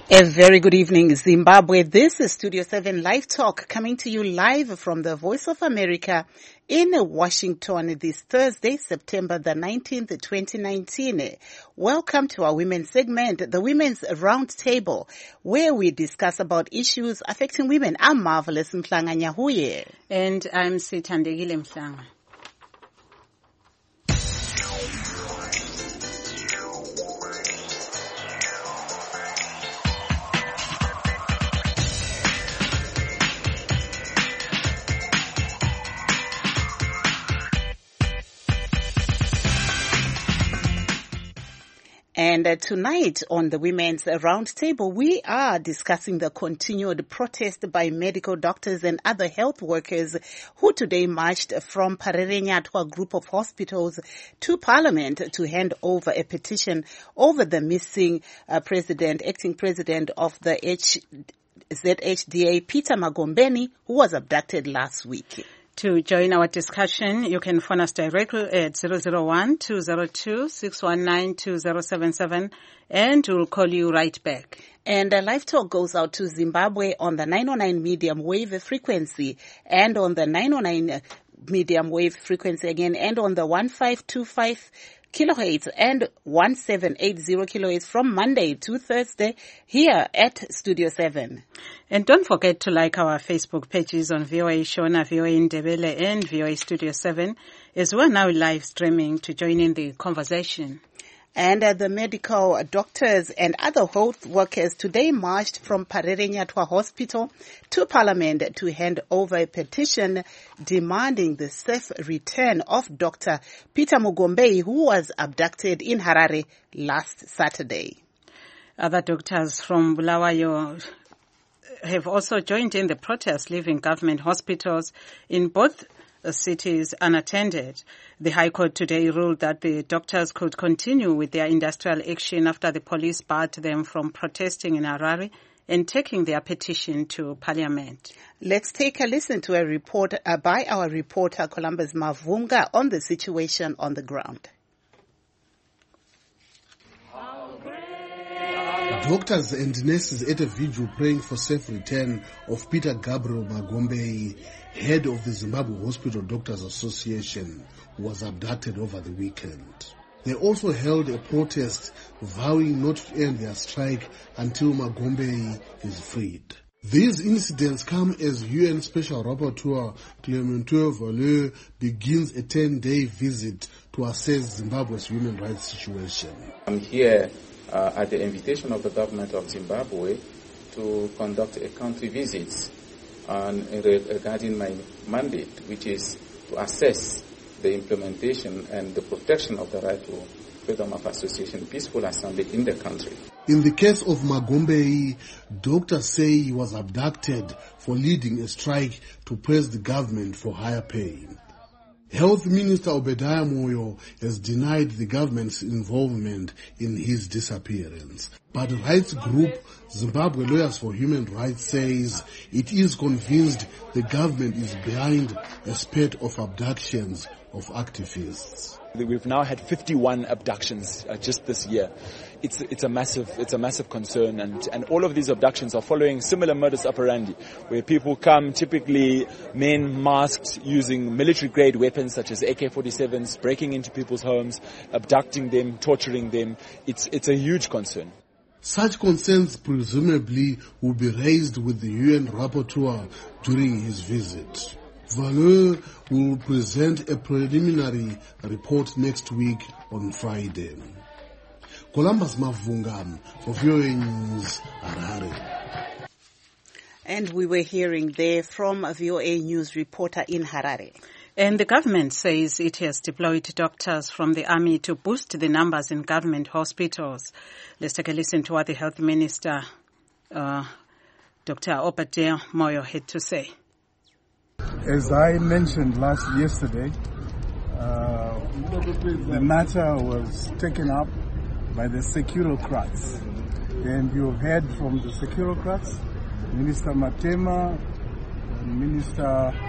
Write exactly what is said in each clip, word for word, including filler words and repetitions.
A very good evening, Zimbabwe. This is Studio seven Live Talk coming to you live from the Voice of America in Washington this Thursday, September the nineteenth, twenty nineteen. Welcome to our women's segment, the Women's Roundtable, where we discuss about issues affecting women. I'm Marvelous Mhlanga Nyahuye. And I'm Sithandegile Mhlanga. And uh, tonight on the Women's Roundtable, we are discussing the continued protest by medical doctors and other health workers who today marched from Parerenyatwa group of hospitals to Parliament to hand over a petition over the missing uh, president, acting president of the H- Z H D A, Peter Magombeni, who was abducted last week. To join our discussion, you can phone us directly at zero zero one, two zero two, six one nine, two zero seven seven and we'll call you right back. And uh, Live Talk goes out to Zimbabwe on the nine oh nine medium wave frequency and on the nine oh nine medium wave frequency again and on the one five two five kilohertz and one seven eight zero kilohertz from Monday to Thursday here at Studio seven. And don't forget to like our Facebook pages on V O A Shona, V O A Ndebele and V O A Studio seven, as we're now live streaming to join in the conversation. And uh, the medical doctors and other health workers today marched from Parerenyatwa Hospital to Parliament to hand over a petition demanding the safe return of Doctor Peter Magombeni, who was abducted in Harare last Saturday. Other doctors from Bulawayo have also joined in the protest, leaving government hospitals in both cities unattended. The High Court today ruled that the doctors could continue with their industrial action after the police barred them from protesting in Harare and taking their petition to Parliament. Let's take a listen to a report uh, by our reporter Columbus Mavunga on the situation on the ground. Doctors and nurses at a vigil praying for safe return of Peter Gabriel Magombeni, head of the Zimbabwe Hospital Doctors Association, was abducted over the weekend. They also held a protest vowing not to end their strike until Magombeni is freed. These incidents come as U N Special Rapporteur Clémentine Valeur begins a ten-day visit to assess Zimbabwe's human rights situation. I'm here uh, at the invitation of the government of Zimbabwe to conduct a country visit on, regarding my mandate, which is to assess the implementation and the protection of the right to freedom of association, peaceful assembly in the country. In the case of Magombeni, doctors say he was abducted for leading a strike to press the government for higher pay. Health Minister Obadiah Moyo has denied the government's involvement in his disappearance. But rights group Zimbabwe Lawyers for Human Rights says it is convinced the government is behind a spate of abductions of activists. We've now had fifty-one abductions uh, just this year. It's it's a massive it's a massive concern, and and all of these abductions are following similar modus operandi, where people come, typically men masked, using military grade weapons such as A K forty-sevens, breaking into people's homes, abducting them, torturing them. It's it's a huge concern. Such concerns presumably will be raised with the U N rapporteur during his visit. Valeur will present a preliminary report next week on Friday. Columbus Mavunga for V O A News, Harare. And we were hearing there from a V O A News reporter in Harare. And the government says it has deployed doctors from the army to boost the numbers in government hospitals. Let's take a listen to what the Health Minister, uh, Doctor Obadiah Moyo, had to say. As I mentioned last yesterday, uh, the matter was taken up by the securocrats. And you have heard from the securocrats, Minister Matema, Minister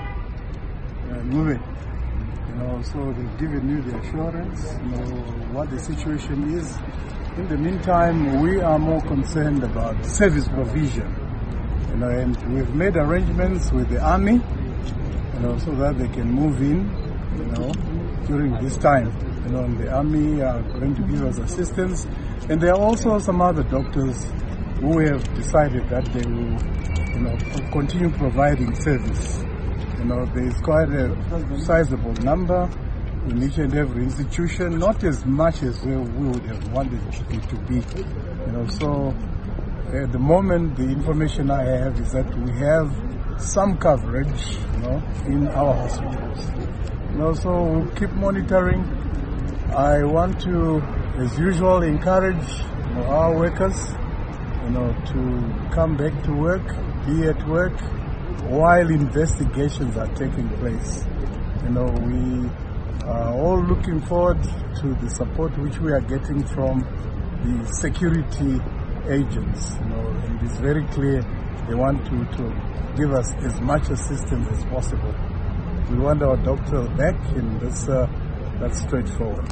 uh, Ngube. You know, so they've given you the assurance, you know, what the situation is. In the meantime, we are more concerned about service provision, you know, and we've made arrangements with the army, you know, so that they can move in, you know, during this time. You know, and the army are going to give us assistance, and there are also some other doctors who have decided that they will, you know, continue providing service. You know, there is quite a sizable number in each and every institution, not as much as we would have wanted it to be. You know, so at the moment, the information I have is that we have some coverage, you know, in our hospitals. You know, so we'll keep monitoring. I want to, as usual, encourage, you know, our workers, you know, to come back to work, be at work, while investigations are taking place. You know, we are all looking forward to the support which we are getting from the security agents. You know, and it's very clear they want to, to give us as much assistance as possible. We want our doctor back, and that's, uh, that's straightforward.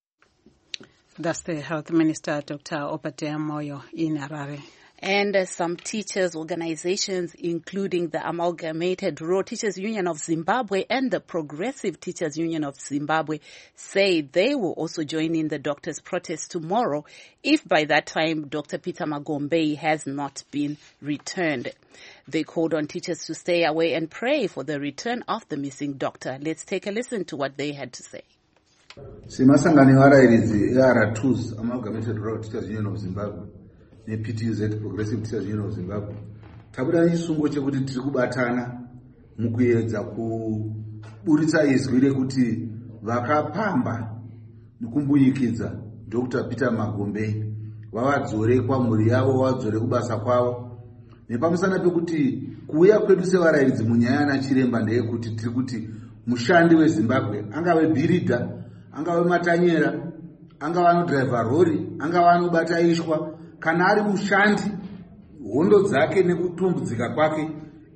That's the Health Minister, Doctor Obadia Moyo, in Harare. And uh, some teachers' organizations, including the Amalgamated Rural Teachers Union of Zimbabwe and the Progressive Teachers Union of Zimbabwe, say they will also join in the doctors' protest tomorrow if by that time Doctor Peter Magombei has not been returned. They called on teachers to stay away and pray for the return of the missing doctor. Let's take a listen to what they had to say. Simasangani varairidzi A R twos, Amalgamated Rural Teachers Union of Zimbabwe, ne P T U Z, Progressive Teachers Union of Zimbabwe, tabuda chisungo chekuti tiri kubatana mukuedza kuburitsa izwi rekuti vakapamba nekumbuyikidza Doctor Peter Magombei vavadzore kwamhuri yavo, vavadzore kubasa kwavo. Nepamusana pekuti kuuya kwedu sevarairidzi munyaya yana chiremba ndeyekuti tiri kuti mushandi weZimbabwe, angave bhiridha, angave matanyera, angava anodhiraivha rori, angava anobata ishwa, kana ari mushandi, hondo dzake nekutumbudzika kwake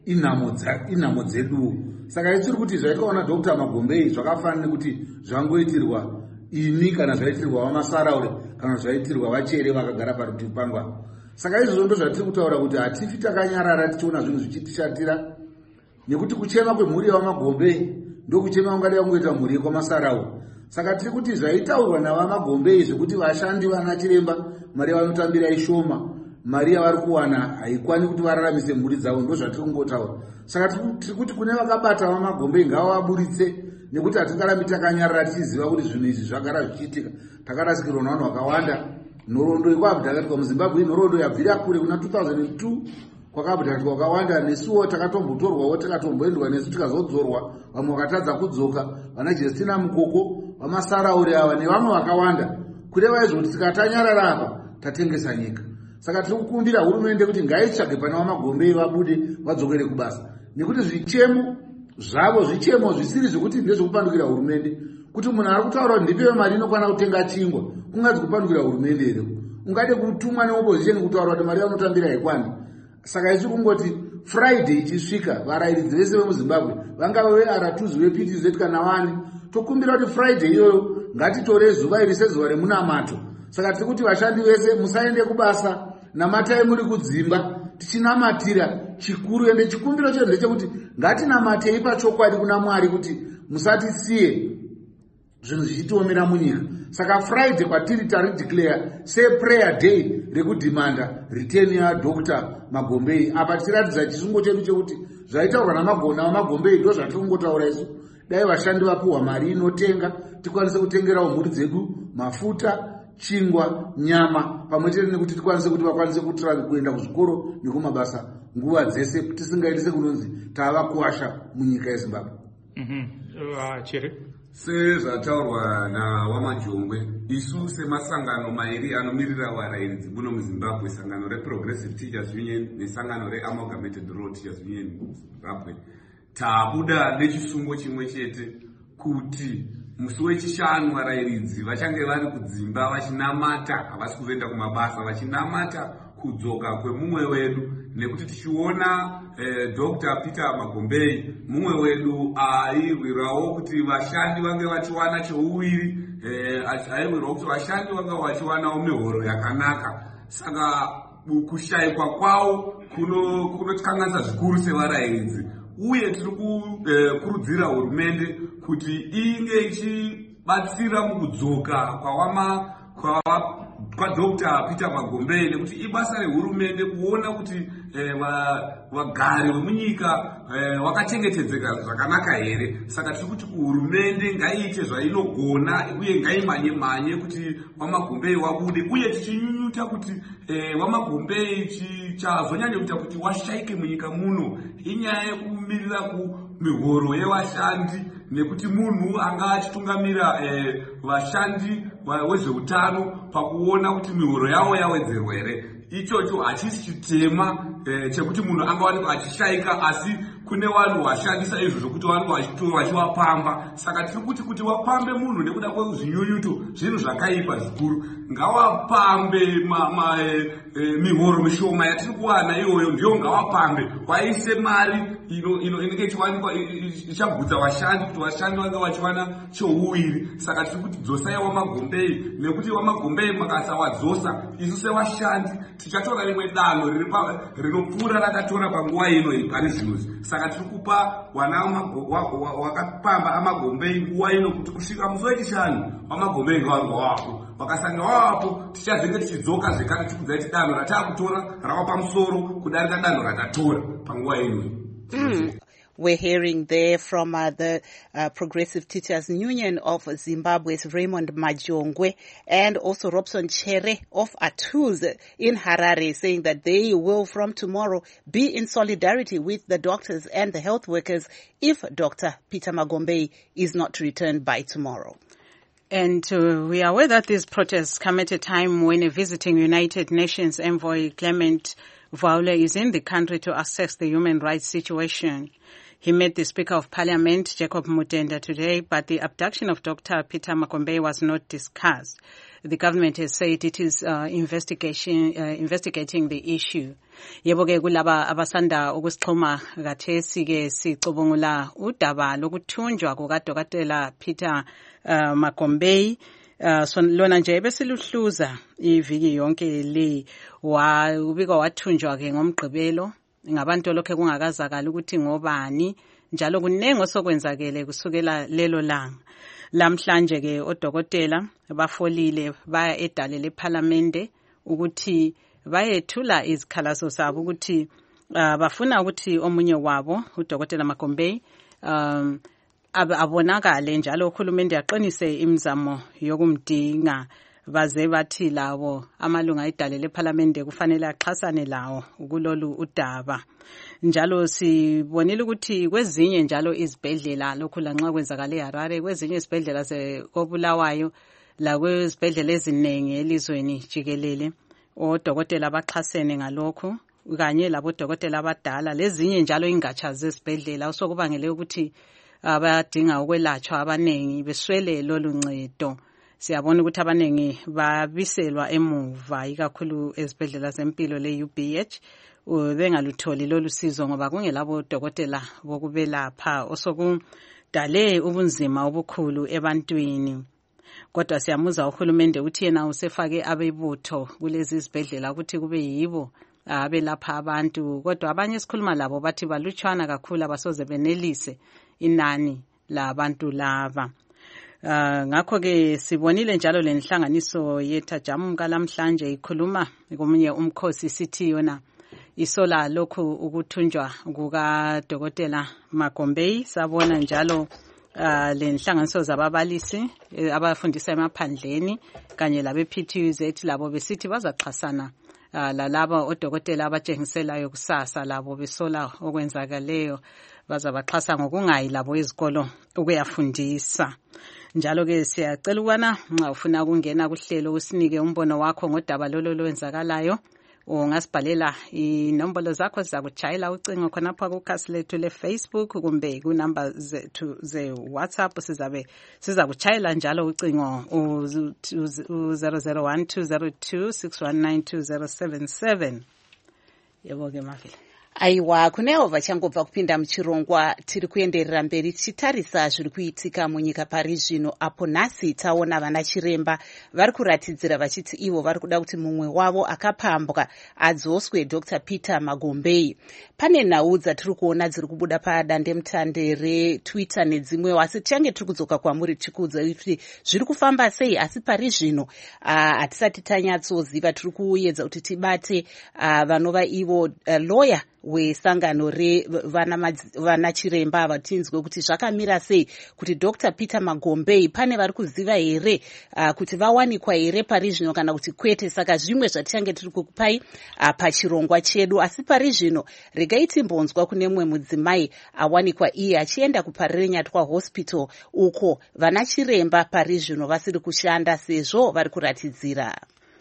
inhamo dzeduwo. Saka tiri kuti zvaitwa Doctor Magombei zvakafanana nekuti zvangoitirwa ini kana zvaitirwa vamasaraure kana zvaitirwa vachere vakagara parutivi pangwa. Saka izvozvo ndo zvatiri kutaura kuti hatifi takanyarara tichiona zvinhu zvichitishatira, nekuti kuchema kwemhuri yavaMagombei ndokuchema kungadai kungoita mhuri yekwamasaraure. Saka tiri kuti zvaitaurwa navaMagombei zvekuti vashandi vana chiremba mari vanotambira ishoma, mari yavari kuwana haikwani kuti vararamise mhuri dzavo, ndo zvatiri kungotaura. Saka tiri kuti kune vakabata vaMagombei ngavavaburitse, nekuti hatingarambi takanyarara tichiziva kuti zvinhu izvi zvagara zvichiitika. Takarasikirwa navanhu vakawanda. Nhoroondo yekwabhidhakatika muZimbabwe nhoroondo yabvira kure kuna two thousand two, kwakabhidhakatika wakawanda. Nesuwo takatombotorwawo tikatomboendwa nesu tikazodzorwa, vamwe vakatadza kudzoka, vana Justina Mukoko, vamasaraure ava nevamwe vakawanda. Kureva izvo kuti tikatanyarara apa tatengesa nyika. Saka tiri kukumbira hurumende kuti ngaitsvage pana vaMagombei vabude vadzokere kubasa, nekuti zvichemo zvavo zvichemo zvisiri zvekuti ndezvekupandukira hurumende. Kuti munhu ari kutaura kuti ndipewe mari inokwana kutenga chingwa, kungadzi kupandukira hurumende here? Ungade kutumwa neopposition kutaura kuti mari vanotambira haikwani. Saka ichi kungoti Friday ichisvika, varairidzi vese vemuZimbabwe, vangava ve A R twos, ve P T U Z kana vani, tokumbira kuti Friday iyoyo ngatitore zuva iri sezuva remunamato. Saka tiri kuti vashandi vese musaende kubasa, namatai muri kudzimba, tichinamatira chikuru. Ende chikumbiro chedu ndechekuti ngatinamatei pachokwadi kuna Mwari kuti musatisiye zvinhu zvichitiomera munyika. Saka Friday kwatiri tari declare se prayer day rekudhimanda return ya Doctor Magombei. Apa tichiratidza chisungo chedu chekuti zvaitaurwa navaMagombei ndo zvatiri kungotaura isu. Dai vashandi vapuhwa mari inotenga, tikwanise kutengerawo mhuri dzedu mafuta, chingwa, nyama, pamwe chete nekuti tikwanise kuti vakwanise kutra kuenda kuzvikoro nekumabasa nguva dzese, tisingaiti sekunonzi tava kuwasha munyika yeZimbabwe. Mhm. Uh, Chiri. Sezvataurwa naWamajongwe, isu semasangano mairi anomirira varairidzi muno muZimbabwe, sangano reProgressive Teachers Union nesangano reAmalgamated Rural Teachers Union muZimbabwe, tabuda nechisungo chimwe chete kuti musi wechishanu varairidzi vachange vari kudzimba vachinamata, havasi kuzoenda kumabasa, vachinamata kudzoka kwemumwe wedu, nekuti tichiona eh, Doctor Peter Magombei mumwe wedu airwirawo kuti vashandi vange vachiwana cheuwiri, eh, airwirawo kuti vashandi vange vachiwanawo mihoro yakanaka. Saka kushayikwa kwawo kunotikanganisa zvikuru sevarairidzi, uye tiri kukurudzira hurumende kuti inge ichibatsira mukudzoka kwawama kwa kwaDoctor Peter Magombei, nekuti ibasa rehurumende kuona kuti vagari eh, vemunyika eh, vakachengetedzeka zvakanaka here. Saka tiri kuti hurumende ngaiite zvainogona uye ngaimanye manye kuti Wamagombei wabude, uye tichinyunyuta kuti eh, Wamagombei chazonyanya kuita kuti washayike munyika muno inyaya yekumirira kumihoro yevashandi, nekuti munhu anga achitungamira eh, vashandi vezveutano pakuona kuti mihoro yavo yawedzerwa here. Ichocho hachisi chitema eh, chekuti munhu angawanikwa achishayika, asi kune vanhu vashandisa izvo zvokuti vanhu vachiwapamba. Saka tiri kuti kuti wapambe munhu nekuda kwezvinyunyuto zvinhu zvakaipa zvikuru, ngawapambe ma, ma, eh, eh, mihoro mishoma yatiri kuwana iyoyo, ndiyo ngawapambe, waise mari ino ino inenge ichiwanikwa ichabvudza vashandi kuti vashandi vanga vachiwana cheuwiri. Saka tiri kuti dzosai Wamagombei, nekuti Wamagombei makasawadzosa isu sevashandi tichatora rimwe danho rinopfuura rakatora panguva ino pane zvinozvi. Saka tiri kupa wana wakapamba Amagombei nguva ino kuti kusvika musi wechishanu Wamagombei ngavanga wapo, vakasanga wapo tichazenge tichidzoka zvekare tichikudza kuti danho rataakutora rava pamusoro kudarika danho ratatora panguva ino. Mm. We're hearing there from uh, the uh, Progressive Teachers Union of Zimbabwe's Raymond Majongwe, and also Robson Chere of Atuz in Harare, saying that they will from tomorrow be in solidarity with the doctors and the health workers if Doctor Peter Magombei is not returned by tomorrow. And uh, we are aware that these protests come at a time when a visiting United Nations envoy Clement Vaule is in the country to assess the human rights situation. He met the Speaker of Parliament, Jacob Mutenda, today, but the abduction of Doctor Peter Magombei was not discussed. The government has said it is uh, investigation, uh, investigating the issue. Yebo-ke kulaba abasanda ukusixhuma kathesi-ke sicubungula udaba lokuthunjwa kukaDokotela Peter uh, Magombei. Uh, so lona nje ebesiluhluza iviki yonke le ubika wathunjwa-ke ngomgqibelo ngabantu lokho kungakazakala ukuthi ngobani, njalo kunengi osokwenzakele kusukela lelo langa. Lamhlanje ke odokotela bafolile baya edale leParliament ukuthi bayethula izikhalazo zabo ukuthi uh, bafuna ukuthi omunye wabo uDokotela Magombei um abonakale, njalo uhulumende yaqinise imizamo yokumdinga. Baze bathi labo amalunga edale leParliament kufanele axhasane lawo kulolu udaba. Njalo sibonile ukuthi kwezinye njalo izibhedlela lokhu lanxa kwenzakala eHarare, kwezinye izibhedlela zeKobulawayo la kwezibhedlela eziningi elizweni jikelele odokotela abaxhasene ngalokho, kanye labo dokotela abadala lezinye njalo ingatsha zesibhedlela osokubangele ukuthi abadinga ukwelatshwa abanengi beswele lolu ncedo. Siyabona ukuthi abanengi babiselwa emuva ikakhulu ezibhedlela zempilo le U B H bengalutholi lolu sizo ngoba kungelabo dokotela bokubelapha osokudale ubunzima obukhulu ebantwini. Kodwa siyamuza uhulumende ukuthi yena usefake abebutho kulezi izibhedlela ukuthi kube yibo abelapha abantu, kodwa abanye esikhuluma labo bathi balutshwana kakhulu abasoze benelise inani labantu laba. Uh, ngakho ke sibonile njalo lenhlanganiso yethajamu kalamhlanje ikhuluma komunye umkhosi sithi yona isola lokhu ukuthunjwa kuka Dokotela Magombei. Sabona njalo uh, lenhlanganiso zababalisi eh, abafundisa emaphandleni kanye labe P T U Z labo besithi bazaxhasana uh, lalaba odokotela abatshengiselayo kusasa labo besola okwenzakaleyo, bazabaxhasa ngokungayi labo izikolo ukuyafundisa. Njalo ke siyacela ukubana nxa ufuna ukungena kuhlelo usinike umbono wakho ngodaba lolo lwenzakalayo ungasibhalela inombolo zakho sizakujayela ucingo khonapha kukhasi lethu le-Facebook kumbe kunamba zethu ze-WhatsApp sizabe sizakujayela njalo ucingo u-zero zero one two zero two six one nine two zero seven seven. Yebo-ke Mavile. Aiwa, kunewo vachangobva kupinda muchirongwa tiri kuenderera mberi tichitarisa zviri kuitika munyika pari zvino, apo nhasi taona vana chiremba vari kuratidzira vachiti ivo vari kuda kuti mumwe wavo akapambwa adzoswe Doctor Peter Magombei. Pane nhau dzatiri kuona dziri kubuda padandemutande reTwitter nedzimwewo, asi tichange tiri kudzoka kwamuri tichikuudza kuti zviri kufamba sei, asi pari zvino hatisati tanyatsoziva. Tiri kuedza kuti tibate vanova ivo lawyer wesangano revana chiremba ava tinzwe kuti zvakamira sei, kuti Doctor Peter Magombei pane vari kuziva here uh, kuti vawanikwa here pari zvino kana kuti kwete. Saka zvimwe zvatichange tiri kukupai uh, pachirongwa chedu, asi pari zvino regai timbonzwa kune mumwe mudzimai awanikwa iye achienda kuParirenyatwa Hospital uko vana chiremba pari zvino vasiri kushanda sezvo vari kuratidzira.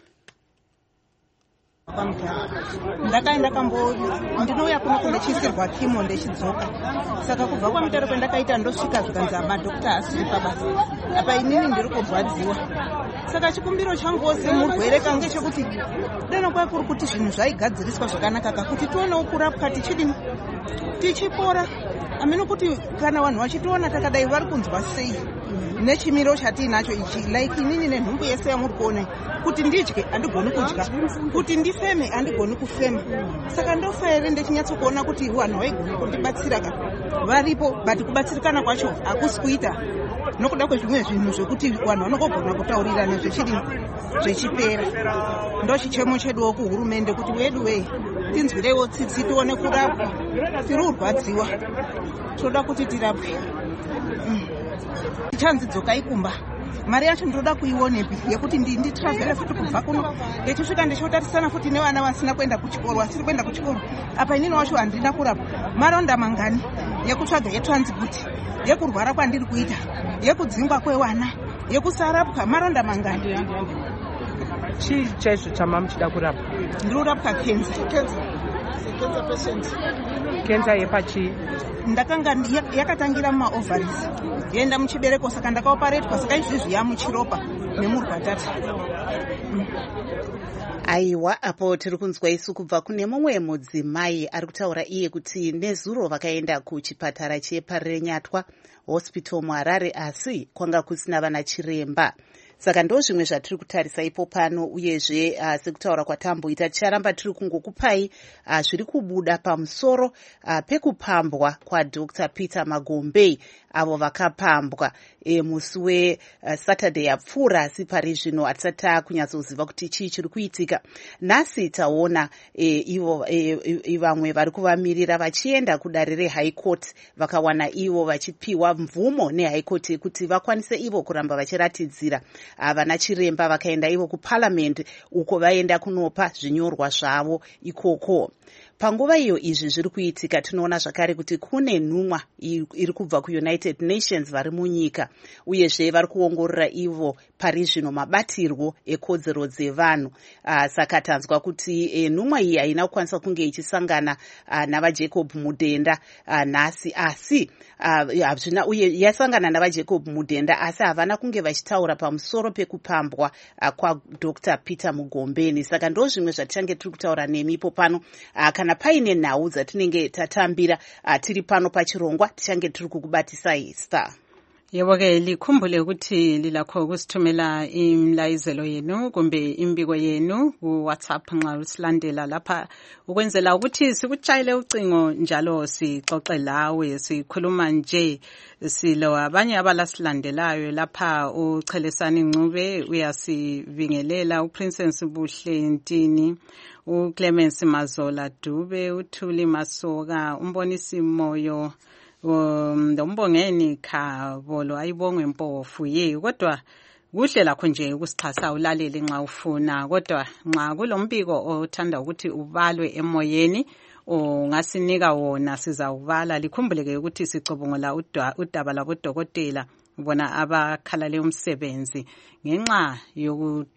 Ndakaenda kambo ndinouya kuno kunochisirwa kimo ndechidzoka, saka kubva kwamutaro kwendakaita ndosvika zvikanzi madhokita asiri pabasa, apa inini ndiri kurwadziwa. Saka chikumbiro changu semurwere kange chekuti deno kwa kuri kuti zvinhu zvaigadziriswa zvakanaka kakuti tionewo kurapwa tichidini tichipora. Ameno kuti kana vanhu vachitiona takadai vari kunzwa sei nechimiro chatiinacho ichi, like inini nenhumbu yese yamuri kuona kuti ndidye handigoni kudya, kuti ndifeme handigoni kufema. Saka ndofa here ndechinyatsokuona kuti vanhu vaigona kundibatsira ka varipo, but kubatsirikana kwacho hakusi kuita nokuda kwezvimwe zvinhu zvekuti vanhu vanogona kutaurirana zvechidi zvechipera. Ndo chichemo cheduwo kuhurumende kuti wedu wei tinzwirewo tsitsi tione kurapwa, tiri kurwadziwa, toda kuti tirapwe. Tichanzi dzokai kumba, mari yacho ndoda kuionepi yekuti nditravhera futi kubva kuno ndichisvika ndichotarisana futi nevana vasina kuenda kuchikoro, vasiri kuenda kuchikoro. Apa inini wacho handina kurapwa, maronda mangani yekutsvaga yetransport, yekurwara kwandiri kuita, yekudzingwa kwevana, yekusarapwa, maronda mangani. Chii chaizvo chamamuchida kurapwa? Ndiri kurapwa kenza. Kenza patient. Kenza yepachii? Ndakanga yakatangira mumaovaries yaenda muchibereko, saka ndakaoparetwa, saka izvizvi yamuchiropa nemurwatata. Aiwa, apo tiri kunzwa isu kubva kune mumwe mudzimai ari kutaura iye kuti nezuro vakaenda kuchipatara cheParirenyatwa Hospital muHarare, asi kwanga kusina vana chiremba. Saka ndo zvimwe zvatiri kutarisa ipo pano, uyezve uh, sekutaura kwatamboita ticharamba tiri kungokupai uh, zviri kubuda pamusoro uh, pekupambwa kwaDoctor Peter Magombei avo vakapambwa e, musi weSaturday uh, yapfuura, asi pari zvino hatisati kunyatsoziva kuti chii chiri kuitika. Nhasi taona e, ivo e, vamwe vari kuvamirira vachienda kudare reHigh Court, vakawana ivo vachipiwa mvumo neHigh Court kuti vakwanise ivo kuramba vachiratidzira. Vana chiremba vakaenda ivo kuParliament uko vaenda kunopa zvinyorwa zvavo ikoko. Panguva iyo izvi zviri kuitika, tinoona zvakare kuti kune nhumwa iri kubva kuUnited Nations vari munyika, uyezve vari kuongorora ivo pari zvino mabatirwo ekodzero dzevanhu. Uh, saka tanzwa kuti e, nhumwa iyi haina kukwanisa kunge ichisangana uh, navaJacob Mudenda uh, nhasi, asi uh, uye yasangana navaJacob Mudenda, asi havana kunge vachitaura pamusoro pekupambwa uh, kwaDoctor Peter Magombei. Saka ndo zvimwe zvatichange tiri kutaura nemipo pano. Uh, kana paine nhau dzatinenge tatambira uh, tiri pano pachirongwa tichange tiri kukubatisai Star. Yebo-ke likhumbule ukuthi lilakho ukusithumela imlayizelo yenu kumbe imbiko yenu ku-WhatsApp nxa usilandela lapha, ukwenzela ukuthi sikutshayele ucingo njalo sixoxe lawe, sikhuluma nje. Silo abanye abalasilandelayo lapha, uChelesani Ncube uyasibingelela, uPrincess Buhle Ntini, uClemens Mazola Dube, uThuli Masoka, uMbonisi Moyo, um Ndombongeni Khabolo, ayibongwe Mpofu ye. Kodwa kuhle lakho nje ukusixhasa ulalele nxa ufuna, kodwa nxa kulombiko othanda ukuthi ubalwe emoyeni ungasinika wona sizawubala. Likhumbuleke ukuthi sicubungula udaba labodokotela bona abakhalale umsebenzi ngenxa yoku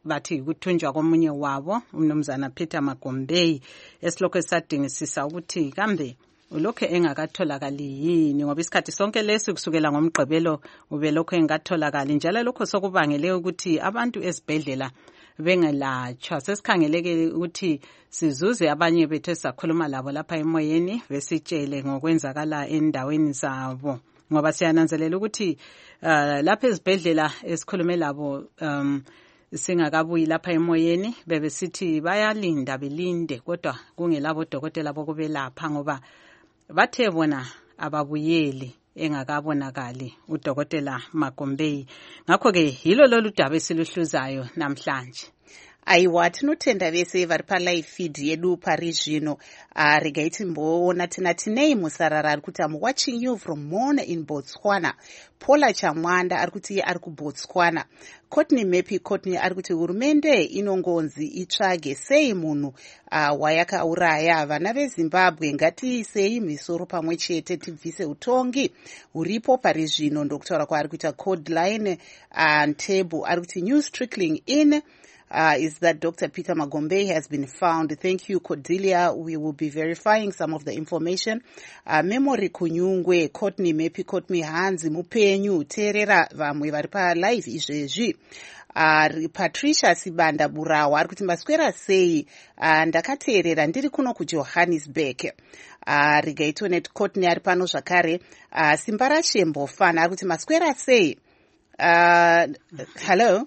bathi kuthunjwa komunye wabo umnumzana Peter Magombei esilokho esadingisisa ukuthi kambe ulokho engakatholakali yini ngoba isikhathi sonke lesi kusukela ngomgqibelo ube lokho engakatholakali njalo lokho sokubangele ukuthi abantu esibhedlela bengelatshwa. Sesikhangeleke ukuthi sizuze abanye bethu sakhuluma labo lapha emoyeni besitshele ngokwenzakala endaweni zabo ngoba siyananzelela ukuthi uh, lapha ezibhedlela esikhulume labo um singakabuyi lapha emoyeni bebesithi bayalinda belinde kodwa kungelabo dokotela bokubelapha ngoba bathe bona ababuyeli engakabonakali udokotela Magombei. Ngakho ke yilo lolu daba esiluhluzayo namhlanje. Aiwa tinotenda vese vari palive feed yedu pari zvino uh, regai timboona tina tinei musarara ari kuti I'm watching you from Mona in Botswana. Paula Chamwanda ari kuti ari kuBotswana. Courtney Mepi Courtney ari kuti hurumende inongonzi itsvage sei munhu uh, wayakauraya vana veZimbabwe ngatiisei misoro pamwe chete tibvise utongi huripo pari zvino ndokutaura kwaari kuita Codeline uh, Ntebo ari kuti news trickling in Uh, is that Doctor Peter Magombei has been found. Thank you, Cordelia. We will be verifying some of the information. Uh, Memory Kunyungwe, Courtney Mepi, Courtney Hanzi, Mupenyu, Terera, vamwe varipa live izvezvi. Uh, Patricia Sibanda Burawa, ari kuti maswera sei, uh, ndakateerera ndiri kuno kuJohannesburg. Uh, Rigaitonet Courtney ari pano zvakare. Uh, Simbara Shembo Fan, ari kuti maswera sei. Uh, hello?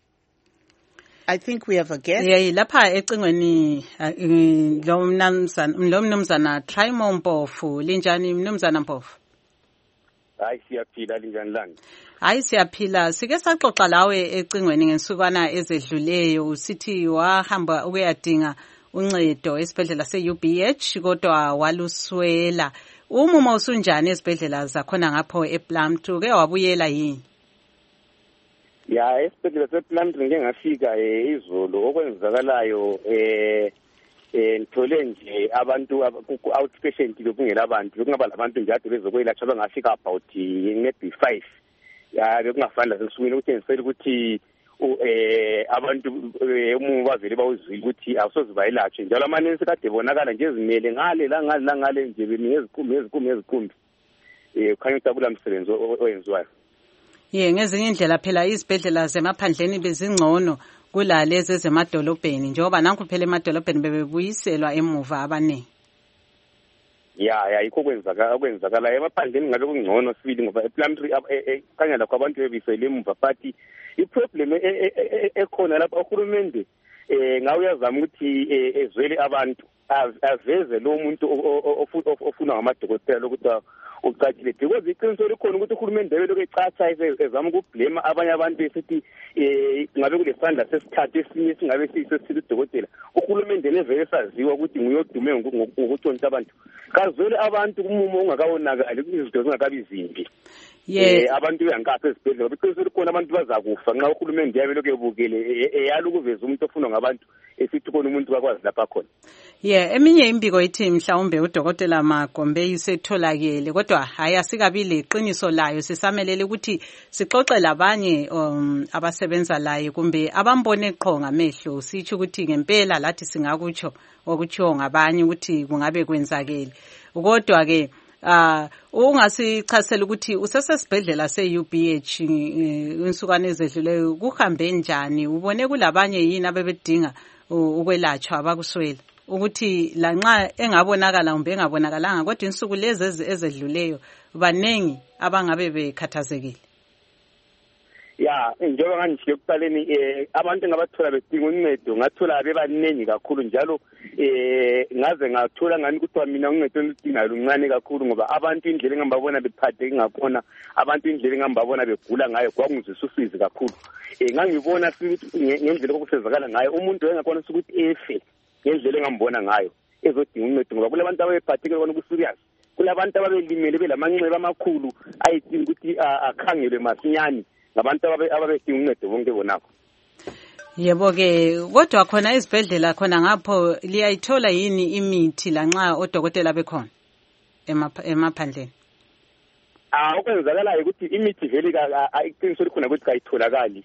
I think we have a guest. Yeah, lapha ecingweni lo mnumzana lo mnumzana Trymo Mpofu linjani mnumzana Mpofu? Hayi siyaphila linjani lani? Hayi siyaphila sike saxoxa lawe ecingweni ngensukwana ezedluleyo usithi wahamba ukuyadinga uncedo esibhedlela se-U B H kodwa waluswela. Umumo usunjani esibhedlela zakhona ngapho ePlumtree ke wabuyela yini? Ya esibhedlela sePlumtree ngeke ngafika izolo okwenzakalayo eh eh ngithole nje abantu ku outpatient bekungela abantu bekungaba labantu nje ade bezokwelatshwa bangafika about maybe five ya bekungafanda sekusukile ukuthi ngisele ukuthi eh abantu umuntu bavele bawuzwile ukuthi awusoze bayilatshwe njalo amanensi kade bonakala nje ezimele ngale la ngale la ngale nje benezikhumbi ezikhumbi ezikhumbi eh khanya ukuthi akula msebenzi oyenziwayo. Ye ngezinye indlela phela izibhedlela zemaphandleni bezingcono kulalezi ezemadolobheni njengoba nanku phela emadolobheni bebebuyiselwa emuva abaningi. Ya ya yikho kwenzaka kwenzakala emaphandleni ngabe kungcono sibili ngoba ePlumtree kanya lakho abantu bebisele emuva but iproblem ekhona lapha uhulumende eh ngawuyazama ukuthi ezwele abantu aveze lo muntu ofuna ngamadokotela lokuthi ucacile because iqiniso likhona ukuthi uhulumende welo kecatha ezama ukublame abanye abantu esithi eh ngabe kulesandla sesithathe esinye singabe sisesithi udokotela uhulumende nevele saziwa ukuthi nguyodume ngokutshontsha abantu kazwele abantu kumumo ungakawonakali izinto zingakabi zimbi. Yeah, abantu beyankapha ezibhedlela because likhona abantu bazakufa nxa uhulumende yabe lokho ebukele eyala ukuveza umuntu ofunwa ngabantu esithi khona umuntu bakwazi lapha khona. Yeah, eminye imbiko ithi mhlawumbe udokotela Magombei setholakele kodwa hayi asikabile iqiniso layo sisamelele ukuthi sixoxe labanye um, abasebenza laye kumbe abambone qho ngamehlo sithi ukuthi ngempela lathi singakutsho okutshiwo ngabanye ukuthi kungabe kwenzakele kodwa ke Uh, ungasichasela ukuthi usesesibhedlela se-U B H insukwane ezedluleyo kuhambe njani ubone kulabanye yini abebedinga ukwelatshwa abakuswela ukuthi lanxa engabonakala kumbe engabonakalanga kodwa insuku lezi ezedluleyo banengi abangabe bekhathazekile. Ya njengoba ngandishilo kuqaleni eh abantu engabathola bedinga uncedo ngathola bebaningi kakhulu njalo eh ngaze ngathola ngani ukuthi mina uncedo oludingayo luncane kakhulu ngoba abantu indlela engambabona bephatheke ngakhona abantu indlela engambabona begula ngayo kwakungizisa usizi kakhulu eh ngangibona sithi ngendlela okusezakala ngayo umuntu engakona ukuthi efe ngendlela engambona ngayo ezodinga uncedo ngoba kulabantu abephatheke kona kuserious kulabantu ababelimele belamanxeba amakhulu ayidinga ukuthi akhangelwe masinyane ngabantu ababedinga uncedo bonke bonakho. Yebo ke kodwa khona izibhedlela khona ngapho liyayithola yini imithi lanxa odokotela bekhona emaphandleni? Ah okwenzakalayo ukuthi imithi vele iqiniso likhona ukuthi kayitholakali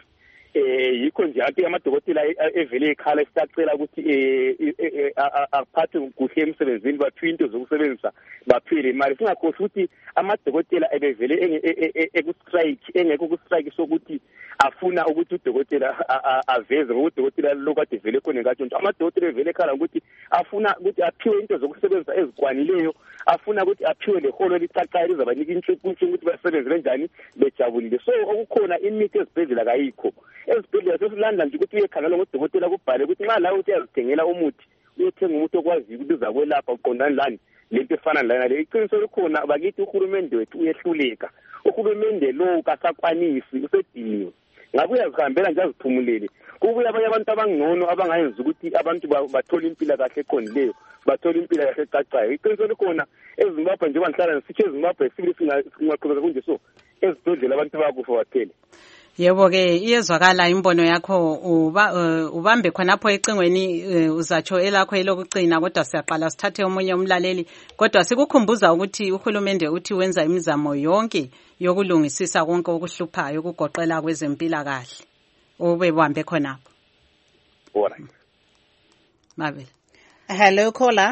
eh yikho nje ake amadokotela evele ekhala isicacela ukuthi eh aphathe kuhle emsebenzini baphiwe into zokusebenzisa baphile imali singakhosi ukuthi amadokotela ebevele ekustrike engekho kustrike sokuthi afuna ukuthi udokotela aveze ukuthi udokotela lokade vele khona ngatshonto amadokotela evele ekhala ukuthi afuna ukuthi aphiwe into zokusebenzisa ezikwanileyo afuna ukuthi aphiwe leholo elicacayo lizabanika intshukuntshu ukuthi basebenze kanjani bejabulile so okukhona imithi ezibhedlela kayikho ezibhedlela sesilanda nje ukuthi uyekhangela ngodokotela kubhale ukuthi nxa lawe uthi yazithengela umuthi uyethenga umuthi okwaziyo ukuthi uzakwelapha uqondani lani lento efana lana le iqiniso likhona bakithi uhulumende wethu uyehluleka uhulumende lo kasakwanisi usediniwe ngabe uyazihambela nje aziphumulele kubuya abanye abantu abangcono abangayenza ukuthi abantu bathole impilo kahle eqondileyo bathole impilo kahle ecacayo iqiniso likhona eZimbabwe nje bangihlala ngisitshe eZimbabwe sibili singaqhubeka kunje so ezidodlela abantu bakufa baphele. Yebo ke iyezwakala imbono yakho uba ubambe khonapho ecingweni uzatsho elakho elokugcina kodwa siyaqala sithathe omunye umlaleli kodwa sikukhumbuza ukuthi uhulumende uthi wenza imizamo yonke yokulungisisa konke okuhluphayo ukugoqela kwezempilakahle ube bambe khonapho. Alright. Mabel. Hello caller.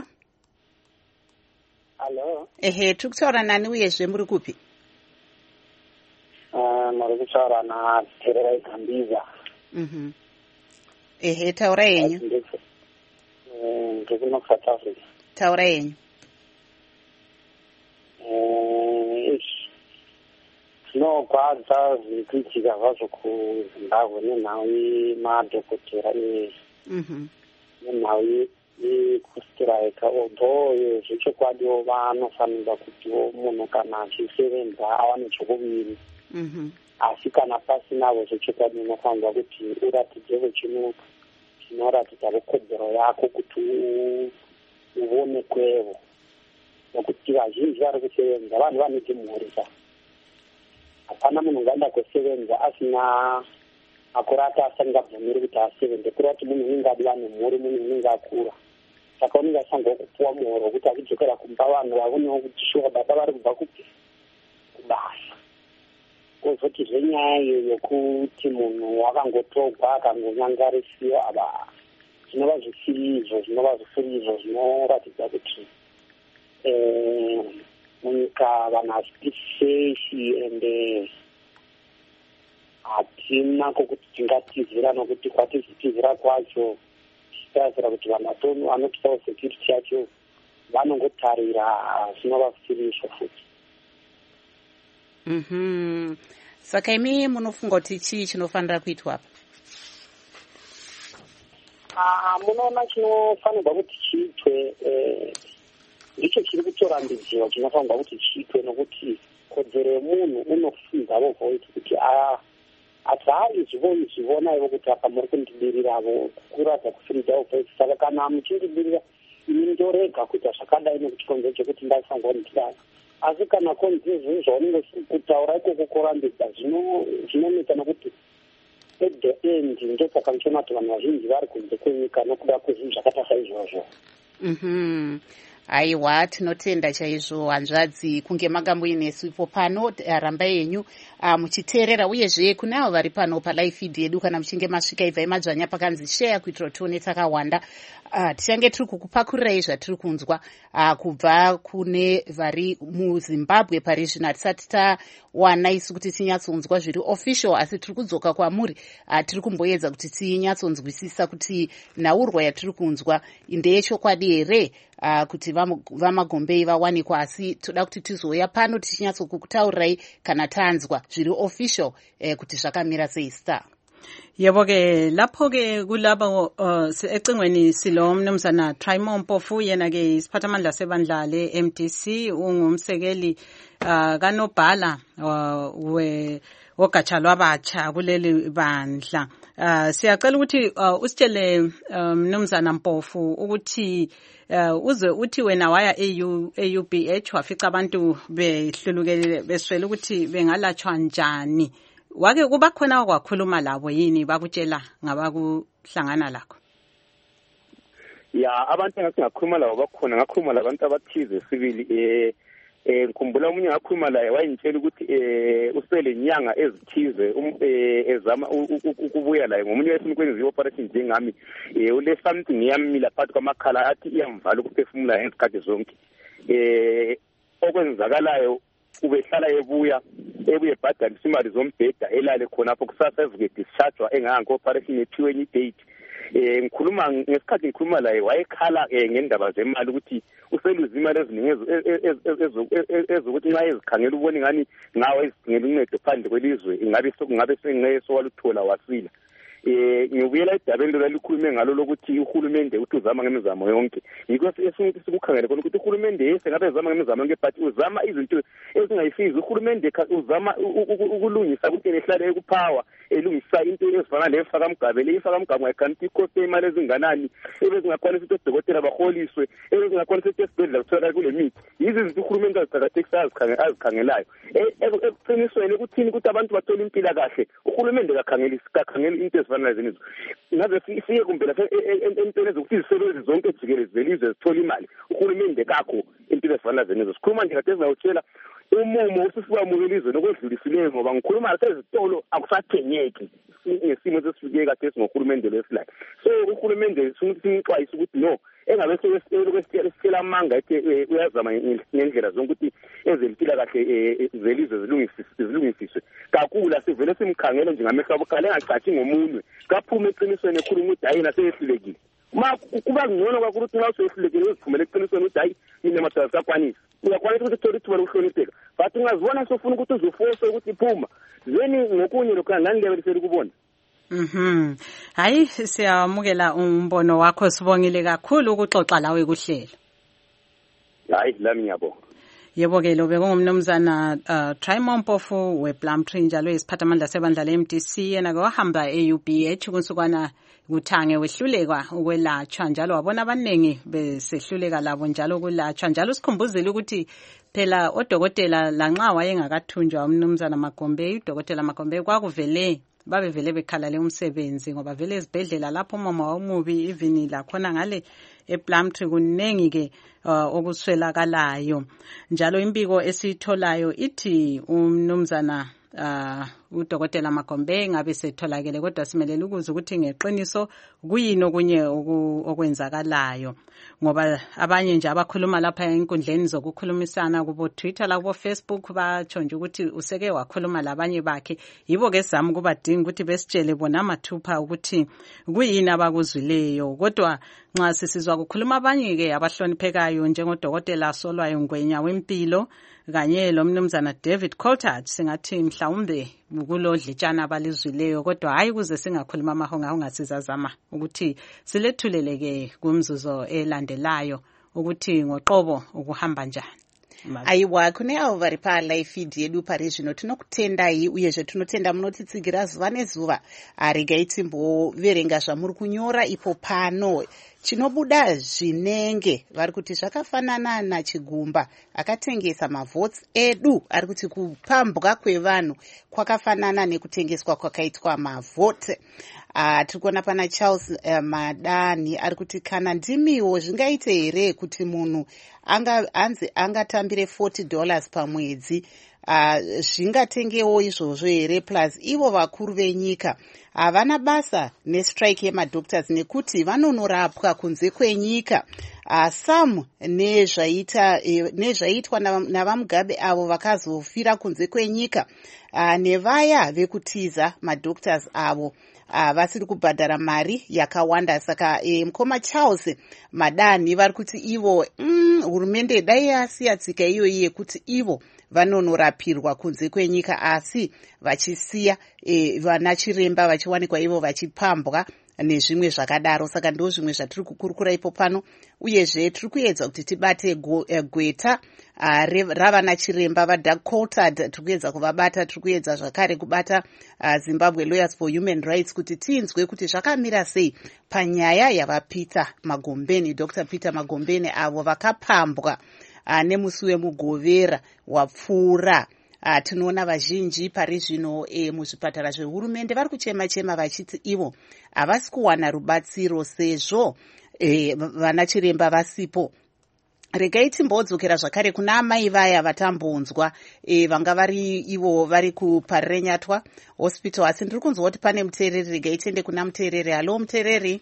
Hello. Ehe tukutsaura nani uyezve muri kupi? Uh, mari kutsvaura naTerera Ikambiza. Mhm. Ehe taura yenyu. Eh ndikuno South Africa. Taura yenyu. Eh zvinokwadza zvirikuitika zvazvo kuZimbabwe nenhau yemadhokotera Mhm. nenhau yekustirayika although zvechokwadiwo vanofanira kutiwo munhu kana achisevenza awane chokuviri. Mhm. Asi kana pasinawo zvechokwadi unofanirwa kuti uratidzewo chino chinoratidza kodzero yako kuti uonekwewo nokuti vazhinji vari kusevenza vanhu vanoti mhurisa hapana munhu ungaenda kusevenza asina makore ati asingabvumiri kuti asevenze kureva kuti munhu unenge adiwa nemhuri munhu unenge akura saka unenge asangwa kupuwa muhoro wekuti achidzokera kumba vanhu vaonewo kuti shuwa baba vari kubva kupi kubasa kozoti zvenyaya iyo yokuti munhu wakangotogwa akangonyangarisiwa aba zvinova zvisiri izvo zvinova zvisiri izvo zvinoratidza kuti munyika vanhu hasitisesi ende hatina kokuti tingatizira nokuti kwatizitizira kwacho tichitarira kuti vanhu vanotisawo security yacho vanongotarira zvinova zvisiri izvo futi. Mhm. Saka imi munofunga kuti chii chinofanira kuitwa apa? Ah, munoona chinofanirwa kuti chiitwe ndicho chiri kutorambidziwa chinofanirwa kuti chiitwe nokuti kodzero yemunhu unofundawo voiti kuti haizvivona ivo kuti apa muri kundibiriravo kuradza kufiridzawo voiti saka kana muchindidirira ini ndorega kuita zvakadai nekuti konzo chekuti ndaifanirwa kundidai asi kana konzi zvinhu zvaunenge kutaura ikoko kurambidza zvinoneta nokuti at the end ndosaka ndichiona kuti vanhu vazhinji vari kunze kwenyika nokuda kwezvinhu zvakata saizvozvo. Mhm. Aiwa tinotenda chaizvo hanzvadzi kunge makamboinesu ipo pano ramba yenyu uh, muchiteerera uyezve kune avo vari pano palive feed yedu kana muchinge masvika ibvai madzvanya pakanzi share kuitira tione takawanda uh, tichange tiri kukupakurirai zvatiri kunzwa uh, kubva kune vari muZimbabwe pari zvino hatisati tawana isu kuti tinyatsonzwa zviri official asi tiri kudzoka kwamuri uh, tiri kumboedza kuti tinyatsonzwisisa kuti nhaurwa yatiri kunzwa ndeyechokwadi here uh, kuti vamagombei vawanikwa asi toda kuti tizouya pano tichinyatsokutaurirai kana tanzwa zviri official eh, kuti zvakamira sei star. Yebo ke lapho ke kulabo uh, ecingweni silo mnumzana Trimon Mpofu yena ke isiphathamandla sebandla le M D C ungumsekeli uh, kanobhala uh, we wogatsha lwabatsha kuleli bandla. Uh, siyacela ukuthi uh, usitshele mnumzana um, Mpofu ukuthi uh, uze uthi wena waya e U B H wafica abantu behlulukele beswele ukuthi bengalatshwa njani. Wake kuba khona kwakhuluma labo yini bakutshela ngabakuhlangana lakho? Ya abantu engakhuluma labo bakhona ngakhuluma labantu abathize sibili eh eh ngikhumbula umunye ngakhuluma la wayintshela ukuthi eh usele inyanga ezithize ezama ukubuya la ngomunye wesini kwenziwa operation njengami eh ule something yamila phakathi kwamakhala athi iyamvala ukuphefumula ngesikhathi zonke eh okwenzakalayo ubehlala ebuya ebuye bhadalisa imali zombheda elale khona apho kusasa evuke dischargewa engango operation ethiwe enye date eh ngikhuluma ngesikhathi ngikhuluma la wayekhala ngendaba zemali ukuthi useluza imali eziningi ezokuthi nxa ezikhangela ubone ngani ngawe ezidingela uncedo phandle kwelizwe ingabe sokungabe sengeke sowaluthola wasila eh ngiyubuyela edabeni lalikhulume ngalo lokuthi uhulumende uthi uzama ngemizamo yonke yikho esingithi sikukhangele khona ukuthi uhulumende yese ngabe uzama ngemizamo yonke but uzama izinto ezingayisizi uhulumende uzama ukulungisa ukuthi nehlale ekupower elungisa into ezifana lefaka mgabele ifaka mgamo ekanti ikoste imali ezinganani ebezingakwanisa ukuthi odokotela baholiswe ebezingakwanisa ukuthi esibhedlela kuthola kule mithi yizi izinto uhulumende azicakathekisa azikhangelayo eqinisweni ukuthini ukuthi abantu bathola impilo kahle uhulumende kakhangelisa kakhangela into ezifana lezo ngabe siye kumbe la entweni ezokuthi izisebenzi zonke jikelele zelizwe zithola imali uhulumende kakho impilo ezifana lezo sikhuluma nje kade sizawutshela umumo usisiwa mukelizwe nokwedlulisileyo ngoba ngikhuluma nasezitolo akusathengeki ngesimo sesifike kade singohulumende lesilayo so uhulumende simxwayisa ukuthi no engabe sesitshela amanga ethi uyazama ngendlela zonke ukuthi ezempila kahle zelizwe zilungisiswe kakhulu asivele simkhangele njengamehlo abukhala engacathi ngomunwe kaphuma eqinisweni ekhuluma ukuthi hayi naseyehlulekile ma kuba ngcono kakhulu ukuthi nxa usehlulekile uziphumele eqinisweni ukuthi hayi mina madoda sakwanisa uyakwanisa ukuthi uthole ithuba lokuhlonipheka but ungazibona sofuna ukuthi uzofose ukuthi iphuma zeni ngokunye lokhu ngani lebelisela ukubona. Mhm. Hayi siyamukela umbono wakho sibongile kakhulu ukuxoxa lawe kuhlelo. Hayi lami ngiyabonga. Yebo ke lo bekungumnumzana uh, Trimon Mpofu wePlumtree njalo isiphathamandla sebandla le-M D C yena ke wahamba e-U B H kunsukwana kuthange wehluleka ukwelatshwa njalo wabona abaningi besehluleka labo njalo kulatshwa njalo sikhumbuzile ukuthi phela odokotela lanxa wayengakathunjwa umnumzana Magombe udokotela Magombe kwakuvele babevele bekhalale umsebenzi ngoba vele ezibhedlela lapho mama wamubi even la khona ngale ePlumtree kunengi ke uh, okuswelakalayo njalo impiko esitholayo ithi umnumzana uh, udokotela Magombe ngabe setholakele kodwa simelele ukuze ukuthi ngeqiniso kuyini okunye okwenzakalayo ngoba abanye nje abakhuluma lapha enkundleni zokukhulumisana kubo Twitter la kubo Facebook batsho nje ukuthi useke wakhuluma labanye bakhe yibo ke sami kubadinga ukuthi besitshele bona mathupha ukuthi kuyini abakuzwileyo kodwa nxa sisizwa kukhuluma abanye ke abahloniphekayo njengodokotela Solwayo Ngwenya wempilo kanye lo mnumzana David Coulthard singathi mhlawumbe kulodlitshana abalizwileyo kodwa hayi kuze singakhuluma amahonga ungasizazama ukuthi silethuleleke kumzuzo elandelayo ukuthi ngoqobo ukuhamba njani. Aiwa kune avo vari palive yedu pari zvino tinokutendai uyezve tinotenda munotitsigira zuva nezuva regai timboverenga zvamuri kunyora ipo pano chinobuda zvinenge vari kuti zvakafanana nachigumba akatengesa mavhotsi edu ari kuti kupambwa kwevanhu kwakafanana nekutengeswa kwakaitwa mavhotsi. Uh, tiri kuona pana Charles uh, Madani ari kuti kana ndimiwo zvingaite here kuti munhu anga anzi angatambire forty dollars pamwedzi uh, zvingatengewo izvozvo here plus ivo vakuru venyika havana uh, basa nestrike yemadoctors nekuti vanonorapwa kunze kwenyika. Uh, some nezvaita eh, nezvaitwa navamugabe avo vakazofira kunze kwenyika uh, nevaya vekutiza madoctors avo Uh, vasiri kubhadhara mari yakawanda saka e, mukoma Charles Madani vari kuti ivo mm, hurumende dai yasiya tsika iyoyi yekuti ivo vanonorapirwa kunze kwenyika asi vachisiya e, vana chiremba vachiwanikwa ivo vachipambwa nezvimwe zvakadaro saka ndo zvimwe zvatiri kukurukura ipo pano uyezve tiri kuedza kuti tibate go, uh, gweta uh, ravana chiremba vaDoug Coulthard tiri kuedza kuvabata tiri kuedza zvakare kubata uh, Zimbabwe Lawyers for Human Rights kuti tinzwe kuti zvakamira sei panyaya yavaPeter Magombeni Doctor Peter Magombeni avo vakapambwa uh, nemusi wemugovera wapfuura. Uh, tinoona vazhinji pari zvino e, muzvipatara zvehurumende vari kuchema chema vachiti ivo havasi kuwana rubatsiro sezvo e, vana chiremba vasipo regai timbodzokera zvakare kuna amai vaya vatambonzwa e, vanga vari ivo vari kuParirenyatwa hospital, asi ndiri kunzwa kuti pane muteereri. Regai tiende kuna muteereri. Halo muteereri.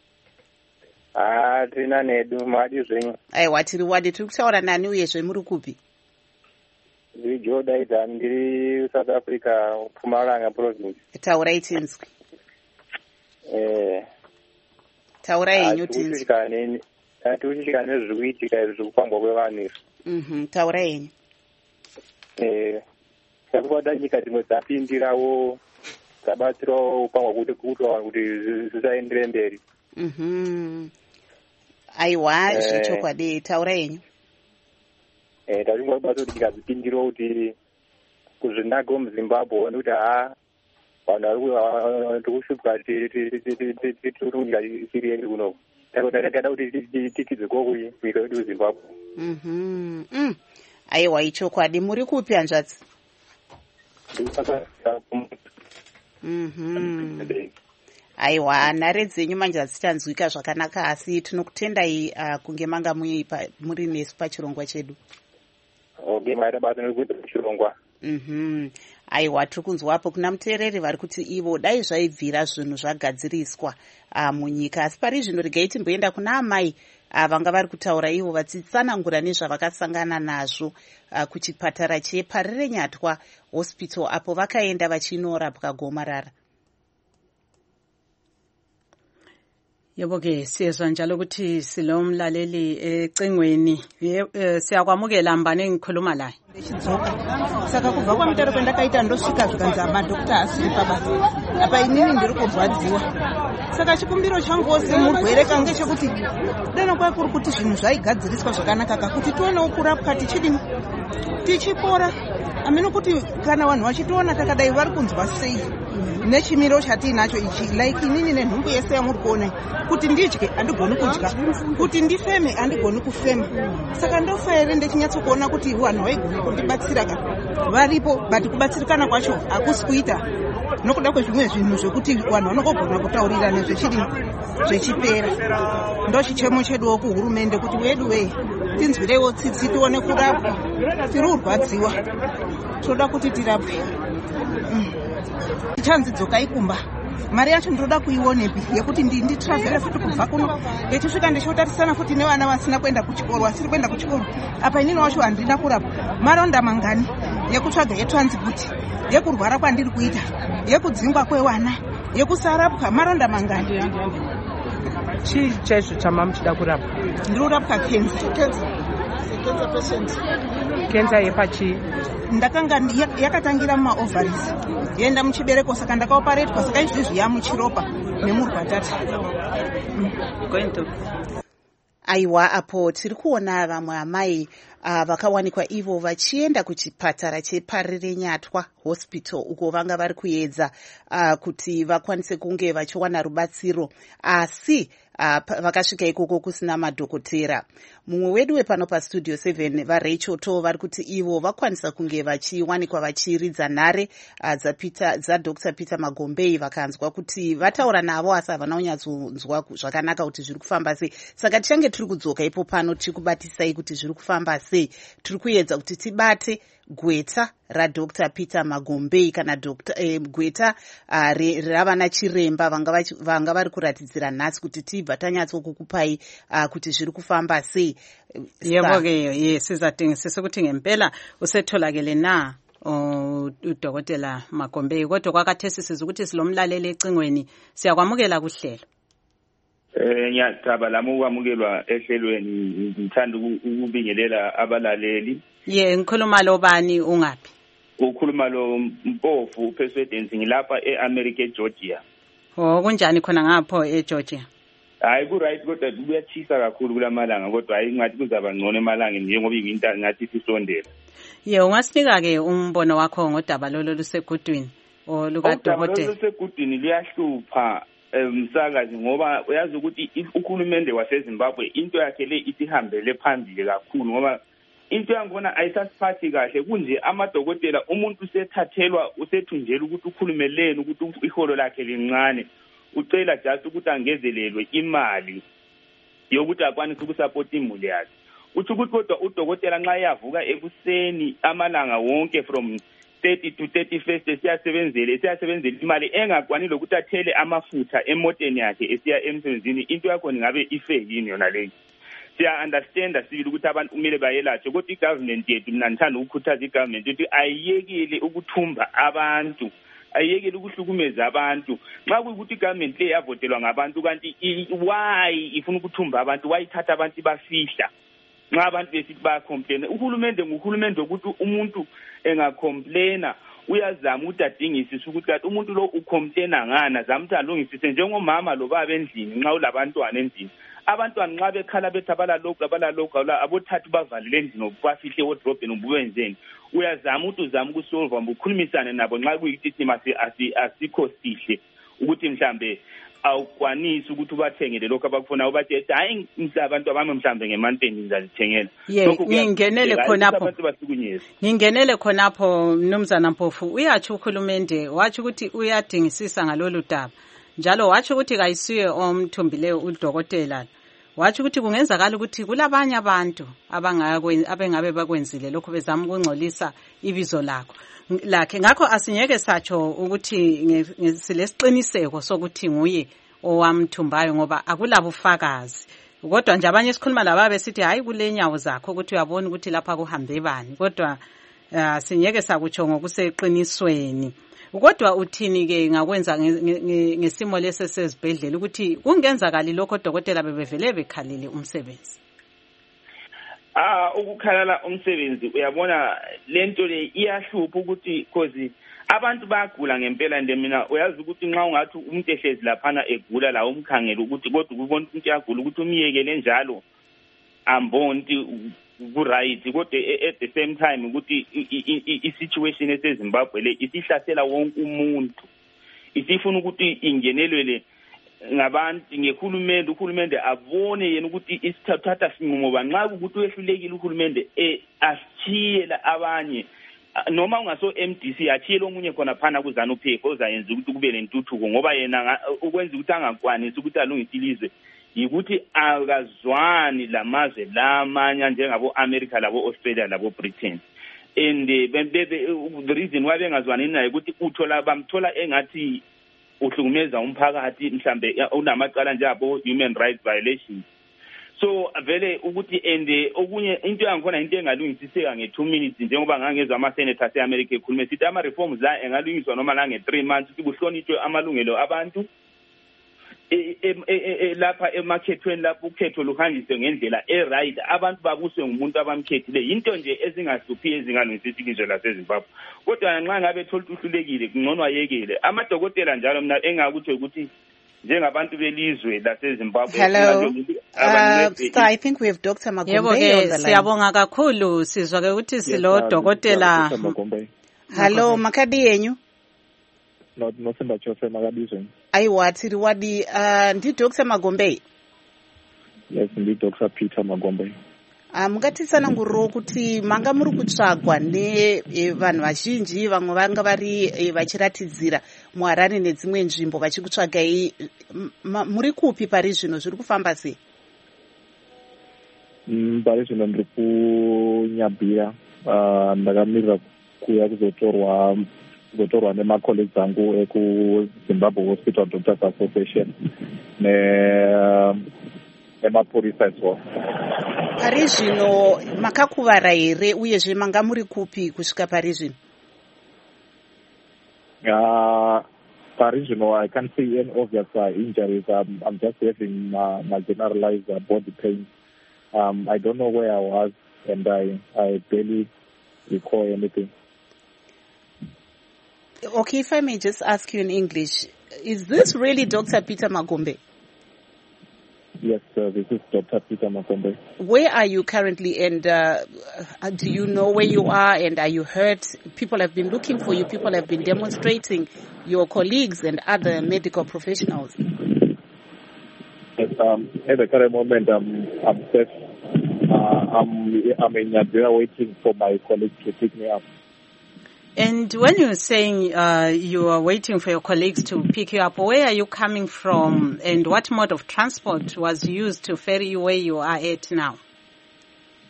Ah, tina nedu madi zvenyu. Aiwa, tiri wadi. Tiri kutaura nani uyezve muri kupi? Ndiri Joe Daidan, ndiri South Africa, Mpumalanga province. Taurai tinzwi. Eh. Taurai henyu tinzwi. Atikusvikane atikusvikane zviri kuitika izvi zvekufambwa kwevanhu izvi. Mhm, taurai henyu. Eh. Takukwata nyika dzimwe dzapindirawo dzabatsirawo upangwa kuti kuti kuti zvisaendere mberi. Mhm. Aiwa, zvechokwadi. Taurai henyu. Eh, taringwa bato kuti tikazipindirawo kuti kuzvinako muZimbabwe nekuti ha vanhu vari tikushupa tirikunyika tiri yedu kuno. Takada kuti titidzeko kunyika yedu kuZimbabwe. Mhm. Aiwa, ichokwadi. Muri kupi hanzvadzi? Mhm. Aiwa, nhare dzenyu manje hadzitanzwika zvakanaka, asi tinokutendai uh, kunge manga muri nesu pachirongwa chedu. Okay, maita basa nekuita chirongwa. Mhm. Aiwa, tiri kunzwapo kuna muteereri vari kuti ivo dai zvaibvira zvinhu zvagadziriswa uh, munyika, asi pari zvino regai timboenda kuna amai uh, vanga vari kutaura ivo vachitsanangura nezvavakasangana nazvo uh, kuchipatara cheParirenyatwa hospital apo vakaenda vachinorapwa gomarara. Yebo ke siyezwa njalo ukuthi silomlaleli ecingweni. Siyakwamukela mbane engikhuluma la. Saka kubva kwamutaro kwendakaita ndosvika zvikanzi madhokota asiri pabasa. Apa inini ndiri kurwadziwa. Saka chikumbiro changu semurwere kange chekuti dana kwakuri kuti zvinhu zvaigadziriswa zvakanaka kakuti tionewo kurapwa tichidini tichipora. Ameno kuti kana vanhu vachitoona takadai vari kunzwa sei nechimiro chatinacho ichi, like inini nenhumbu yese yamuri kuona kuti ndidye handigoni kudya, kuti ndifeme handigoni kufema. Saka ndofa here ndechinyatsokuona kuti vanhu vaigona kundibatsira ka varipo, but kubatsirikana kwacho hakusi kuita nokuda kwezvimwe zvinhu zvekuti vanhu vanongogona kutaurira nezvechidini zvechipera. Ndo chichemo cheduwo kuhurumende kuti wedu wei tinzwirewo tsitsi tione kurapwa. Tiri kurwadziwa, toda kuti tirapwe. Tichanzi dzokai kumba. Mari yacho ndoda kuionepi yekuti nditravhera futi kubva kuno ndichisvika ndichotarisana futi nevana vasina kuenda kuchikoro, vasiri kuenda kuchikoro. Apa inini wacho handina kurapwa. Maronda mangani yekutsvaga yetransport, yekurwara kwandiri kuita, yekudzingwa kwevana, yekusarapwa, maronda mangani. Chii chezvo chamamuchida kurapwa? Ndiri kurapwa kenza. Kenza patient. Kenza yepachi? Ndakanga yakatangira mumaovaries yenda muchibereko, saka ndakaoparetwa, saka izvizvi yamuchiropa nemurwatata. Aiwa, apo tiri kuona vamwe amai uh, vakawanikwa ivo vachienda kuchipatara cheParirenyatwa hospital uko vanga vari kuedza uh, kuti vakwanise kunge vachiwana rubatsiro, asi uh, vakasvika ikoko kusina madhokotera. Mumwe wedu wepano pastudio seven vaRachel To vari kuti ivo vakwanisa kunge vachiwanikwa vachiridza nhare uh, dzaDr Peter Magombei, vakanzwa kuti vataura navo asi havana kunyatsonzwa zvakanaka kuti zviri kufamba sei. Saka tichange tiri kudzoka ipo pano tichikubatisai kuti zviri kufamba sei. Tiri kuedza kuti tibate gweta raDr Peter Magombei kana Dr eh, gweta uh, ravana chiremba vanga vari kuratidzira nhasi kuti tibva tanyatsokukupai uh, kuti zviri kufamba sei. Yebo ke yes, sizadingisisa ukuthi ngempela usetholakele na uDokotela Magombei, kodwa kwakathesisiza ukuthi silomlaleli ecingweni. Siyakwamukela kuhlelo. Eh ngiyathaba lami ukwamukelwa ehlelweni, ngithanda ukubingelela abalaleli. Ye, ngikhuluma lo bani ungapi? Ukhuluma lo Mpofu President, ngilapha eAmerica eGeorgia. Oh, kunjani khona ngapho eGeorgia? Hayi ku right, kodwa kuyachisa kakhulu kulamalanga, kodwa hayi ngathi kuzaba ngcono emalanga njengoba iwinter ngathi sisondela. Ye, ungasinika ke umbono wakho ngodaba lolo lusegudwini oluka Dokotela? Lusegudwini liyahlupha umsakazi, ngoba uyazi ukuthi uhulumende waseZimbabwe into yakhe le itihambele phambili kakhulu, ngoba into yangona ayisasiphathi kahle. Kunje amadokotela umuntu usethathelwa usethunjela ukuthi ukhulumeleni ukuthi iholo lakhe lincane, ucela just ukuthi angezelelwe imali yokuthi akwanise ukusapota imuli yakhe. uthi ukuthi kodwa udokotela nxa yavuka ekuseni amalanga wonke from thirty to thirty-first siyasebenzele siyasebenzela imali engakwani lokuthi athele amafutha emoteni yakhe esiya emsebenzini into yakho ngabe ife yini yona leyo siya understand sibili ukuthi abantu kumele bayelatshwe kodwa igovernment yethu mina ngithanda ukukhuthaza igovernment ukuthi ayiyekile ukuthumba abantu ayiyekile ukuhlukumeza abantu nxa kuyikuthi igovernment le yavotelwa ngabantu kanti why ifuna ukuthumba abantu why ithatha abantu bafihla nxa abantu besithi bayacomplain uhulumende nguhulumende ukuthi umuntu engacomplaina uyazama ukuthi adingisise ukuthi kanti umuntu lo ucomplaina ngana zama ukuthi alungisise njengomama lo baba endlini nxa ulabantwana endlini abantwana nxa bekhala bethi abalalokhu abalalokhu abothathu bavalele endlini bafihle wardrobe ubuyenzeni uyazama ukuthi uzama ukusolve ukhulumisane nabo nxa kuyikuthi thina asikho sihle ukuthi mhlambe awukwanisi ukuthi ubathengele lokho abakufuna ubathi hayi abantu abami mhlambe ngemanteni ngizalithengela lokho ngingenele khonapho abantu basukunyeza ngingenele khonapho mnumzana Mpofu uyathi ukhulumende wathi ukuthi uyadingisisa ngalolu daba njalo wathi ukuthi kayisiwe omthumbileyo udokotela wathi ukuthi kungenzakala ukuthi kulabanye abantu abangabe bakwenzile lokho bezama ukungcolisa ibizo lakho lakhe ngakho asinyeke satsho ukuthi silesiqiniseko sokuthi nguye owamthumbayo ngoba akulabufakazi kodwa nje abanye sikhuluma laba besithi hayi kulenyawo zakho ukuthi uyabona ukuthi lapha kuhambe bani kodwa uh, sinyeke sakutsho ngokuseqinisweni kodwa uthini ke ngakwenza ngesimo lese sezibhedlela ukuthi kungenzakali lokho odokotela bebevele bekhalile umsebenzi ah ukukhalala umsebenzi uyabona lento le iyahlupha ukuthi cause abantu bayagula ngempela nje mina uyazi ukuthi nxa ungathi umuntu ehlezi laphana egula la umkhangela ukuthi kodwa ubona ukuthi yagula ukuthi umiyekele njalo ambonti ku right kodwa at the same time ukuthi i situation eseZimbabwe le isihlasela wonke umuntu isifuna ukuthi ingenelele ngabantu ngehulumende uhulumende abone yena ukuthi isithatha sinqumo banxa ukuthi uyehlulekile uhulumende eh asithiyela abanye noma ungaso M D C athiyela omunye khona phana kuzana uphepho ozayenza ukuthi kube lentuthuko ngoba yena ukwenza ukuthi angakwanisi ukuthi alungise ilizwe yikuthi akazwani lamazwe lamanya njengabo America labo Australia labo Britain and the reason why bengazwani naye ukuthi uthola bamthola engathi uhlumeza umphakathi mhlambe unamacala nje abo human rights violations so vele ukuthi ende okunye into yangikhona into engalungisiseka nge two minutes njengoba ngangezwe ama senators eAmerica ekhuluma sithi ama reforms la engalungiswa noma la nge three months ukuthi kuhlonitshwe amalungelo abantu lapha emakhethweni lapho ukhetho luhanjiswe ngendlela eright abantu babuswe ngumuntu abamkhethile into nje ezingahluphi ezingalungisisi ilizwe laseZimbabwe kodwa nxa ngabe thola uhlulekile kungcono ayekele amadokotela njalo mina engakuthi ukuthi njengabantu belizwe laseZimbabwe hello uh, Star, I think we have Doctor Magombe on the line. Siyabonga kakhulu sizwa ke ukuthi silo dokotela hello makadi yenyu no no semba chose makabizweni ayiwa tiri wadi uh, ndi Doctor Magombe yes ndi Doctor Peter Magombe ah mukatisana nguro kuti manga muri kutsvagwa ne vanhu vazhinji vamwe vanga vari vachiratidzira muHarare nedzimwe nzvimbo vachikutsvagai muri kupi pari zvino zviri kufamba sei mm pari zvino ndiri kunyabhira ndakamirira kuya kuzotorwa kuzotorwa nemacolleagues angu ekuZimbabwe Hospital Doctors Association ne nemapurisa as well pari zvino makakuvara here uyezve manga muri kupi kusvika pari zvino uh, pari zvino I can't see any obvious uh, injuries. um, I'm just having uh, my generalized uh, body pain. um, I don't know where I was and I, I barely recall anything. Okay, if I may just ask you in English, is this really Doctor Peter Magombe? Yes, sir, this is Doctor Peter Magombe. Where are you currently, and uh, do you know where you are, and are you hurt? People have been looking for you. People have been demonstrating, your colleagues and other medical professionals. Yes, um, at the current moment, I'm, I'm safe. Uh, I'm, I'm in Nigeria waiting for my colleagues to pick me up. And when you're saying uh, you are waiting for your colleagues to pick you up, where are you coming from and what mode of transport was used to ferry you where you are at now?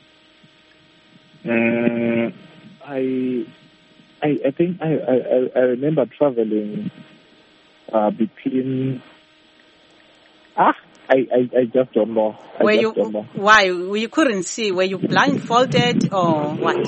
Mm, I, I, I think I, I, I remember traveling uh, between. Ah, I, I, I just don't know. I Were just you don't know. why you couldn't see? Were you blindfolded or what?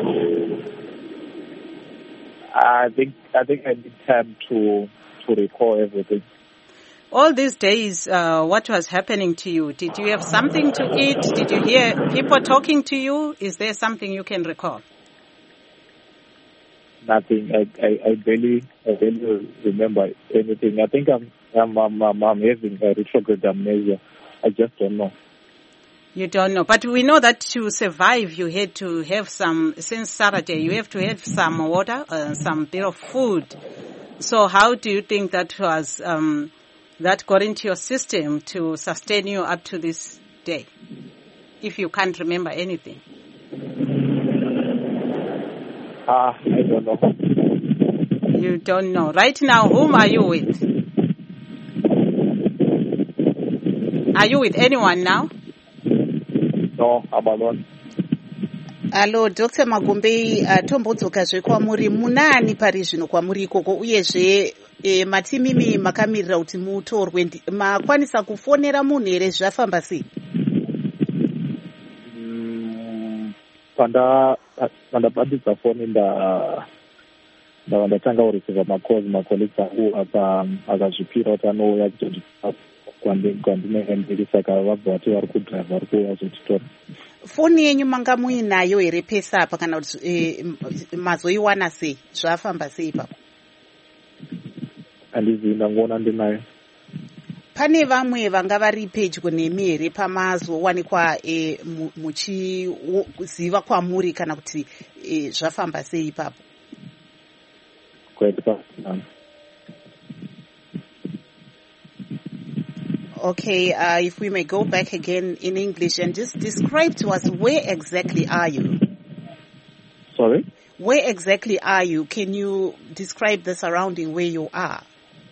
I think I think I need time to to recall everything. All these days, uh, what was happening to you? Did you have something to eat? Did you hear people talking to you? Is there something you can recall? Nothing. I, I, I barely I barely remember anything. I think I'm I'm I'm, I'm, I'm having a retrograde amnesia. I just don't know. You don't know. But we know that to survive, you had to have some, since Saturday, you have to have some water, uh, some bit of food. So how do you think that was, um, that got into your system to sustain you up to this day, if you can't remember anything? Ah, I don't know. You don't know. Right now, whom are you with? Are you with anyone now? No, I'm alone. Alo, Doctor Magombe, uh, tombodzoka kwamuri munani pari zvino kwamuri ikoko uyezve e, matimimi makamirira kuti mutorwe makwanisa kufonera munhu here zvafamba sei? Mm, panda pandabandidza foni nda ndava ndatanga kureceiva makozi macolleagues angu akazvipira kuti anouya kuti kwandinenge ndiri saka vabva vati vari kudrive vari kuuya zotitora. Foni yenyu manga muinayo here pesa apa kana kuti e, mazoiwana sei zvafamba sei ipapo? Handizivi, ndangoona ndinayo. Pane vamwe vanga vari pedyo nemi here pamazowanikwa e, muchiziva kwamuri kana kuti e, zvafamba sei ipapo? Quite fast. Okay, uh, if we may go back again in English and just describe to us where exactly are you? Sorry? Where exactly are you? Can you describe the surrounding where you are?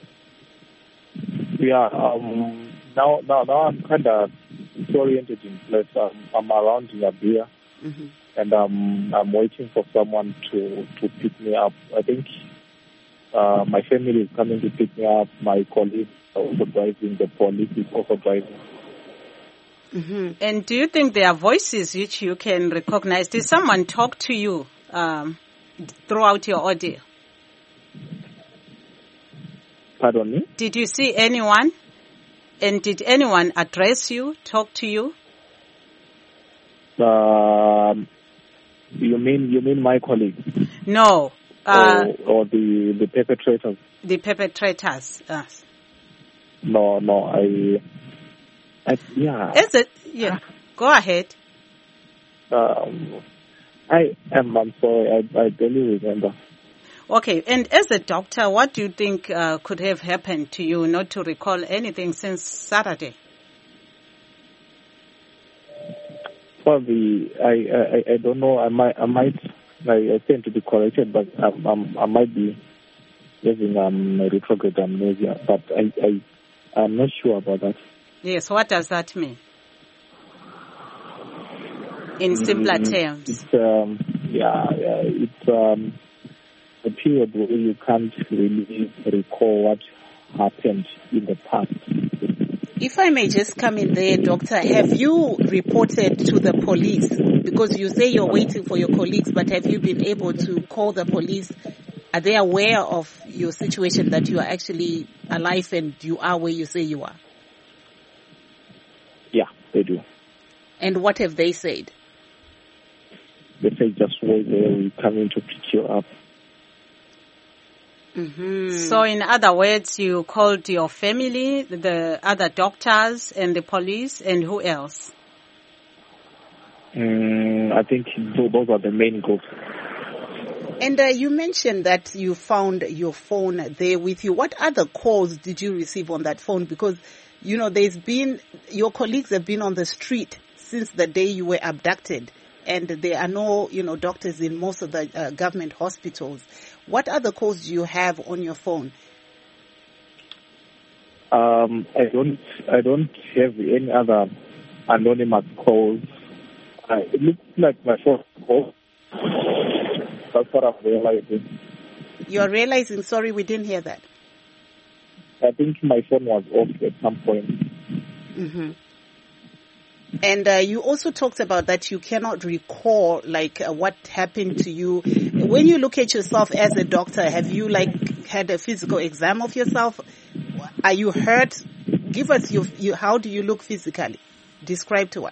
Yeah, um, now, now, now I'm kind of disoriented in place. Um, I'm around Yabia, mm-hmm. and um, I'm waiting for someone to, to pick me up. I think uh, my family is coming to pick me up. My colleagues are also driving. The police is also driving. Mm-hmm. And do you think there are voices which you can recognize? Did someone talk to you um, throughout your audio? Pardon me? Did you see anyone? And did anyone address you, talk to you? Um, you mean you mean my colleagues? No. Uh, or, or the the perpetrators? The perpetrators. Yes. No, no. I. I yeah. Is it? Yeah. Go ahead. Um, I am. I'm sorry. I I barely remember. Okay, and as a doctor, what do you think uh, could have happened to you not to recall anything since Saturday? Probably, I, I, I don't know. I might, I might, I tend to be corrected, but I'm, I'm, I might be having um, retrograde amnesia. But I, I, I'm not sure about that. Yes, what does that mean? In simpler mm, terms. It's um, yeah, yeah, it's um. a period where you can't really recall what happened in the past. If I may just come in there, Doctor, have you reported to the police? Because you say you're waiting for your colleagues, but have you been able to call the police? Are they aware of your situation, that you are actually alive and you are where you say you are? Yeah, they do. And what have they said? They say just wait there, we're coming to pick you up. Mm-hmm. So in other words, you called your family, the other doctors and the police, and who else? Mm, I think those are the main groups. And uh, you mentioned that you found your phone there with you. What other calls did you receive on that phone? Because, you know, there's been, your colleagues have been on the street since the day you were abducted. And there are no, you know, doctors in most of the uh, government hospitals. What other calls do you have on your phone? Um, I don't, I don't have any other anonymous calls. Uh, it looks like my phone. Oh, that's what I'm realizing. You're realizing, sorry, we didn't hear that. I think my phone was off at some point. Mm-hmm. And uh, you also talked about that you cannot recall, like, uh, what happened to you. When you look at yourself as a doctor, have you, like, had a physical exam of yourself? Are you hurt? Give us your, your how do you look physically? Describe to us.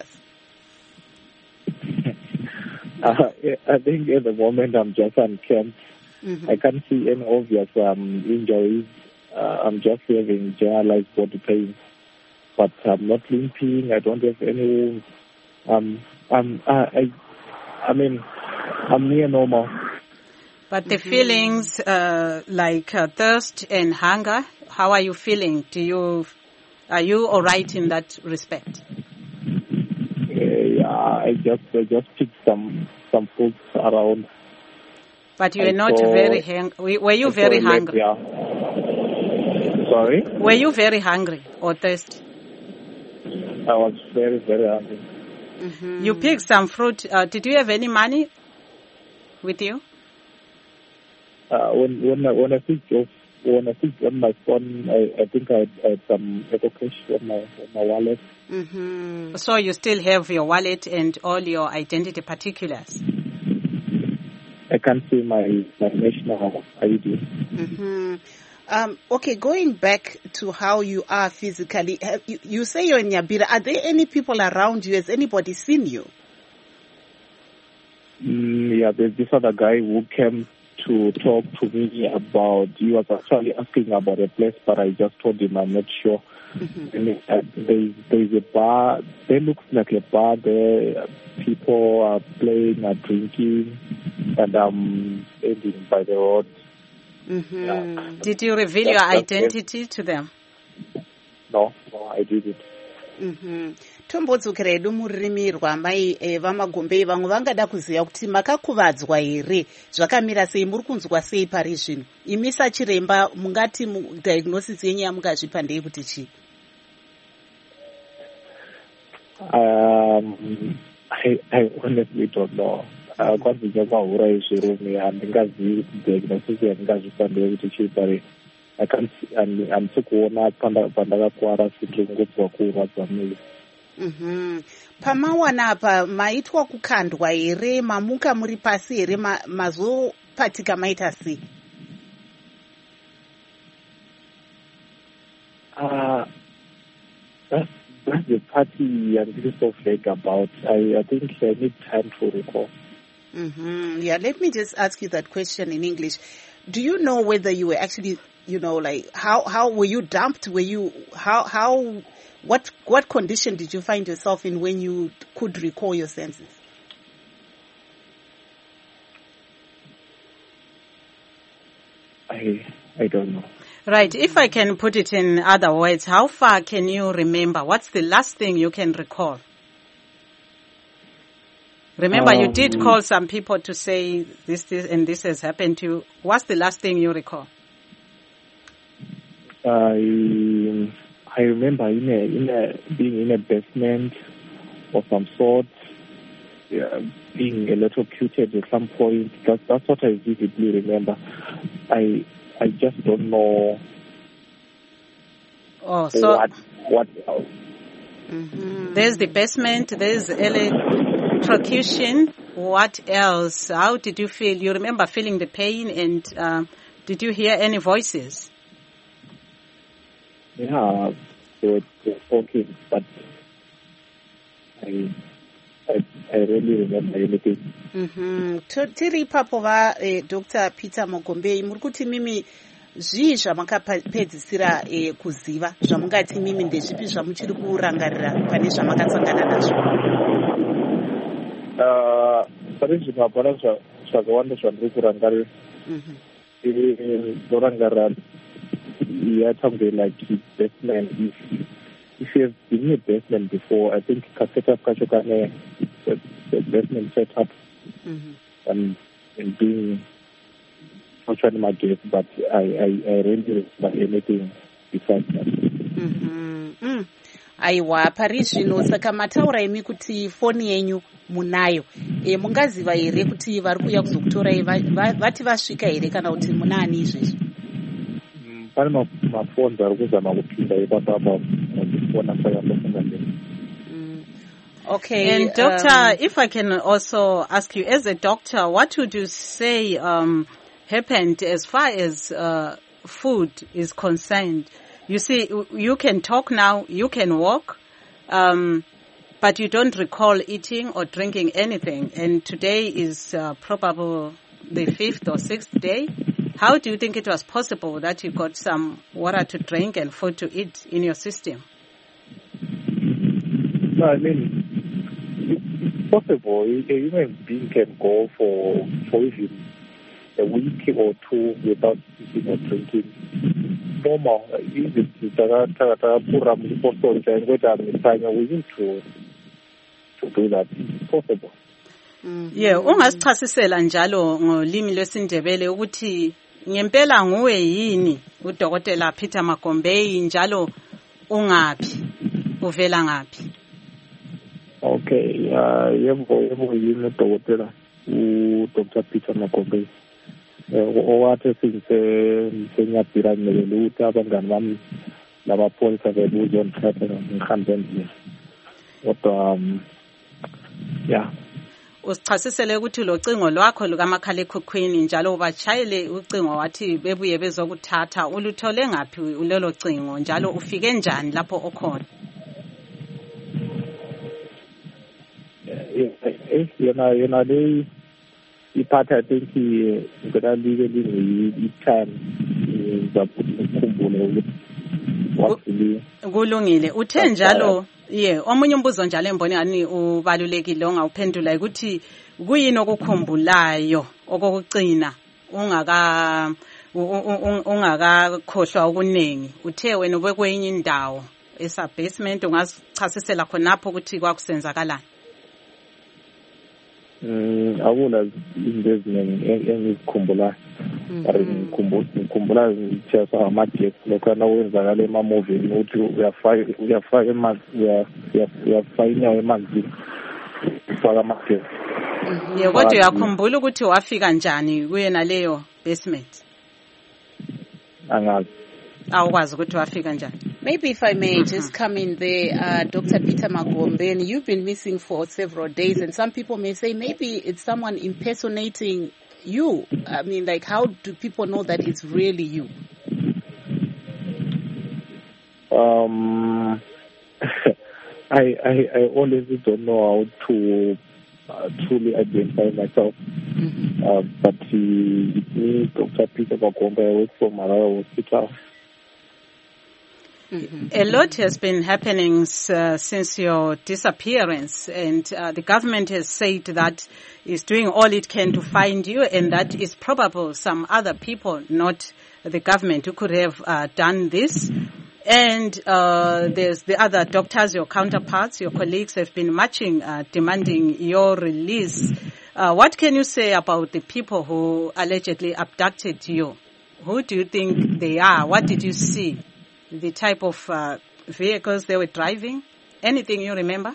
Uh, I think at the moment I'm just unkempt. Mm-hmm. I can't see any obvious um, injuries. Uh, I'm just having generalized body pain. But I'm not limping. I don't have any wounds. Um, I'm, I, I, I mean, I'm near normal. But the mm-hmm. feelings uh, like uh, thirst and hunger, how are you feeling? Do you, are you all right in that respect? Yeah, I just, I just picked some, some fruits around. But you were I not saw, very hungry. Were you I very hungry? Yeah. Sorry? Were you very hungry or thirsty? I was very, very hungry. Mm-hmm. You picked some fruit. Uh, did you have any money with you? Uh, when when I, when I switched off, when I switched on my phone, I, I think I had, I had some Eco Cash on my on my wallet. Mm-hmm. So you still have your wallet and all your identity particulars? I can't see my my national I D. Mm-hmm. Um, okay, going back to how you are physically, have you, you say you're in Nyabira. Are there any people around you? Has anybody seen you? Mm, yeah, there's this other guy who came to talk to me about, he was actually asking about a place, but I just told him I'm not sure. Mm-hmm. And uh, there's, there's a bar, there looks like a bar there, people are playing, are drinking, and I'm standing by the road. Mm-hmm. Yeah. Did you reveal that's, your identity to them? No, no, I didn't. Mm-hmm. Tombodzokera edu muririmirwa mai eh, vamagombei vamwe vangada kuziva kuti makakuvadzwa here zvakamira sei muri kunzwa sei pari zvino imi sachiremba mungati diagnosis yenyu yamungazvipa ndei kuti chii? Um, I, I honestly don't know. Kwanzi kwahura izvirumi handingazivi kuti diagnosis yandingazvipa ndeyekuti chii pari I can't handisi kuona pandakakwara sitingodzwa kurwadza miri. Mm-hmm. Pamawana apa maitwa kukandwa here mamuka muri pasi here ma, mazopatika maita sei? Uh, that's, that's the party I'm really so vague about. I, I think I need time to recall. Mm-hmm. Yeah, let me just ask you that question in English. Do you know whether you were actually, you know, like how how were you dumped? Were you how how what what condition did you find yourself in when you could recall your senses? I I don't know. Right. If I can put it in other words, how far can you remember? What's the last thing you can recall? Remember, um, you did call some people to say this, this, and this has happened to you. What's the last thing you recall? I I remember in a, in a, being in a basement of some sort, yeah, being electrocuted at some point. That's that's what I vividly remember. I I just don't know. Oh, so what what else? Mm-hmm. There's the basement. There's electrocution. What else? How did you feel? You remember feeling the pain, and uh, did you hear any voices? Yeah, they were, they were talking, but I, I, I really remember anything. Mm-hmm. Tiri ipapo va eh, Doctor Peter Mogombei, muri kuti mimi zvii zvamakapedzisira eh, kuziva zvamungati mimi ndezvipi zvamuchiri kurangarira pane zvamakasangana nazvo? Pane zvinhu hapana zvakawanda zvandiri kurangarira. Ndorangarira yeah, something like his basement. If, if you have been in a basement before, I think Kaseta Kachokane, the, the basement set up mm-hmm. and, and being tortured my guest, but I, I, I really remember anything besides that. Mm-hmm. Mm. aiwa pari zvino saka mataura imi kuti foni yenyu munayo e, mungaziva here kuti vari kuuya kuzokutorai vati vasvika here kana kuti munani izvezvi? Pane mafoni ari kuzama kupinda ipapapa muzifona saka ndofunga ndini. Okay, and doctor, um, if I can also ask you, as a doctor, what would you say um, happened as far as uh, food is concerned? You see, you can talk now, you can walk, um, but you don't recall eating or drinking anything. And today is uh, probably the fifth or sixth day. How do you think it was possible that you got some water to drink and food to eat in your system? No, I mean, it's possible. A human being can go for for even a week or two without eating or drinking. Normal. We need to to do that. It's possible. Yeah, ungasichasisela njalo ngolimi lwesindebele ukuthi ngempela nguwe yini udokotela Peter Magombeyi njalo ungaphi uvela ngaphi? Okay, uh, yebo yebo yini udokotela u Doctor Peter Magombeyi. Eh owathi sinse senyabhira ngeke ukuthi abangani bami labapholisa bebuzo ngithatha ngihambe nje. Kodwa um yeah. Usichasisele ukuthi lo cingo lwakho lukamakhala ekhukhwini njalo ubachayele ucingo wathi bebuye bezokuthatha uluthole ngaphi ulelo cingo njalo ufike njani lapho okhona? Eh yena yena le iphatha think ngena libe lingi i-time ngizakukhumbula ukuthi kulungile uthe njalo ye omunye umbuzo njalo emboni ani ubalulekile ongawuphendula ukuthi kuyini okukhumbulayo okokucina ungaka ungakakhohlwa okuningi uthe wena ube kwenye indawo esa basement ungasichasisela khonapho ukuthi kwakusenzakalani? Mm awula izinto eziningi engizikhumbula ari ngikhumbula ngitshesa amajet lokho nawenzakala ema movie ukuthi uyafaka uyafaka emanzi uyafaka inyawo emanzi ufaka amajet. Yeah, kodwa uyakhumbula ukuthi wafika njani kuyena leyo basement? Angazi. Awukwazi ukuthi wafika njani? Maybe if I may mm-hmm. just come in there, uh, Doctor Peter Magombe, and you've been missing for several days, and some people may say maybe it's someone impersonating you. I mean, like, how do people know that it's really you? Um, I, I I honestly don't know how to uh, truly identify myself. Mm-hmm. Uh, but uh, it's me, Doctor Peter Magombe. I work for Marawa Hospital. Mm-hmm. A lot has been happening uh, since your disappearance, and uh, the government has said that it's doing all it can to find you, and that it's probable some other people, not the government, who could have uh, done this. And uh, there's the other doctors, your counterparts, your colleagues have been marching, uh, demanding your release. Uh, what can you say about the people who allegedly abducted you? Who do you think they are? What did you see? The type of uh, vehicles they were driving? Anything you remember?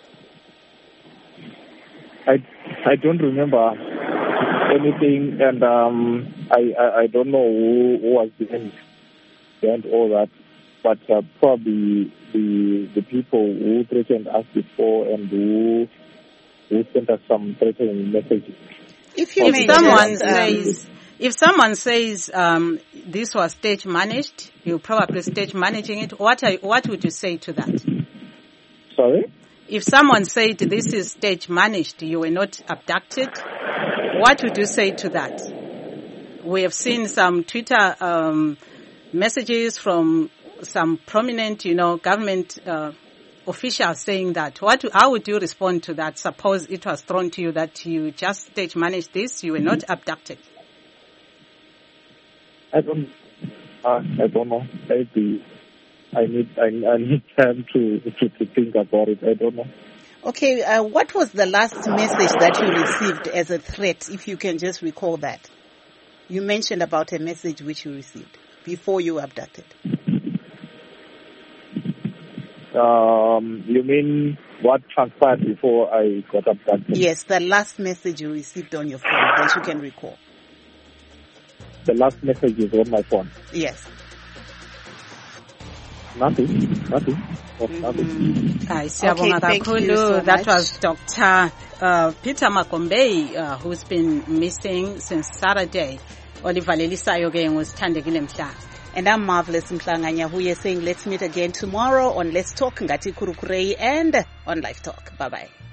I I don't remember anything, and um, I, I I don't know who, who was behind behind all that, but uh, probably the the people who threatened us before and who who sent us some threatening messages. If you if someone just, says. Um, If someone says um, this was stage managed, you're probably stage managing it. What are, what would you say to that? Sorry? If someone said this is stage managed, you were not abducted, what would you say to that? We have seen some Twitter um, messages from some prominent, you know, government uh, officials saying that. What? How would you respond to that? Suppose it was thrown to you that you just stage managed this, you were not abducted. I don't. Uh, I don't know. Maybe I need. I, I need time to, to to think about it. I don't know. Okay. Uh, what was the last message that you received as a threat? If you can just recall that, you mentioned about a message which you received before you were abducted. Um, you mean what transpired before I got abducted? Yes, the last message you received on your phone that you can recall. The last message is on my phone. Yes. Nothing. Nothing. Oh, nothing. Hi, Siyabonga kakhulu. That was Doctor Uh, Peter Magombei, uh, who's been missing since Saturday. Oliver Lelisayo ke ngusithandekile Mhla. And I'm Marvelous Mhlanganya, who is saying let's meet again tomorrow on Let's Talk Ngati Kurukurei and on Live Talk. Bye bye.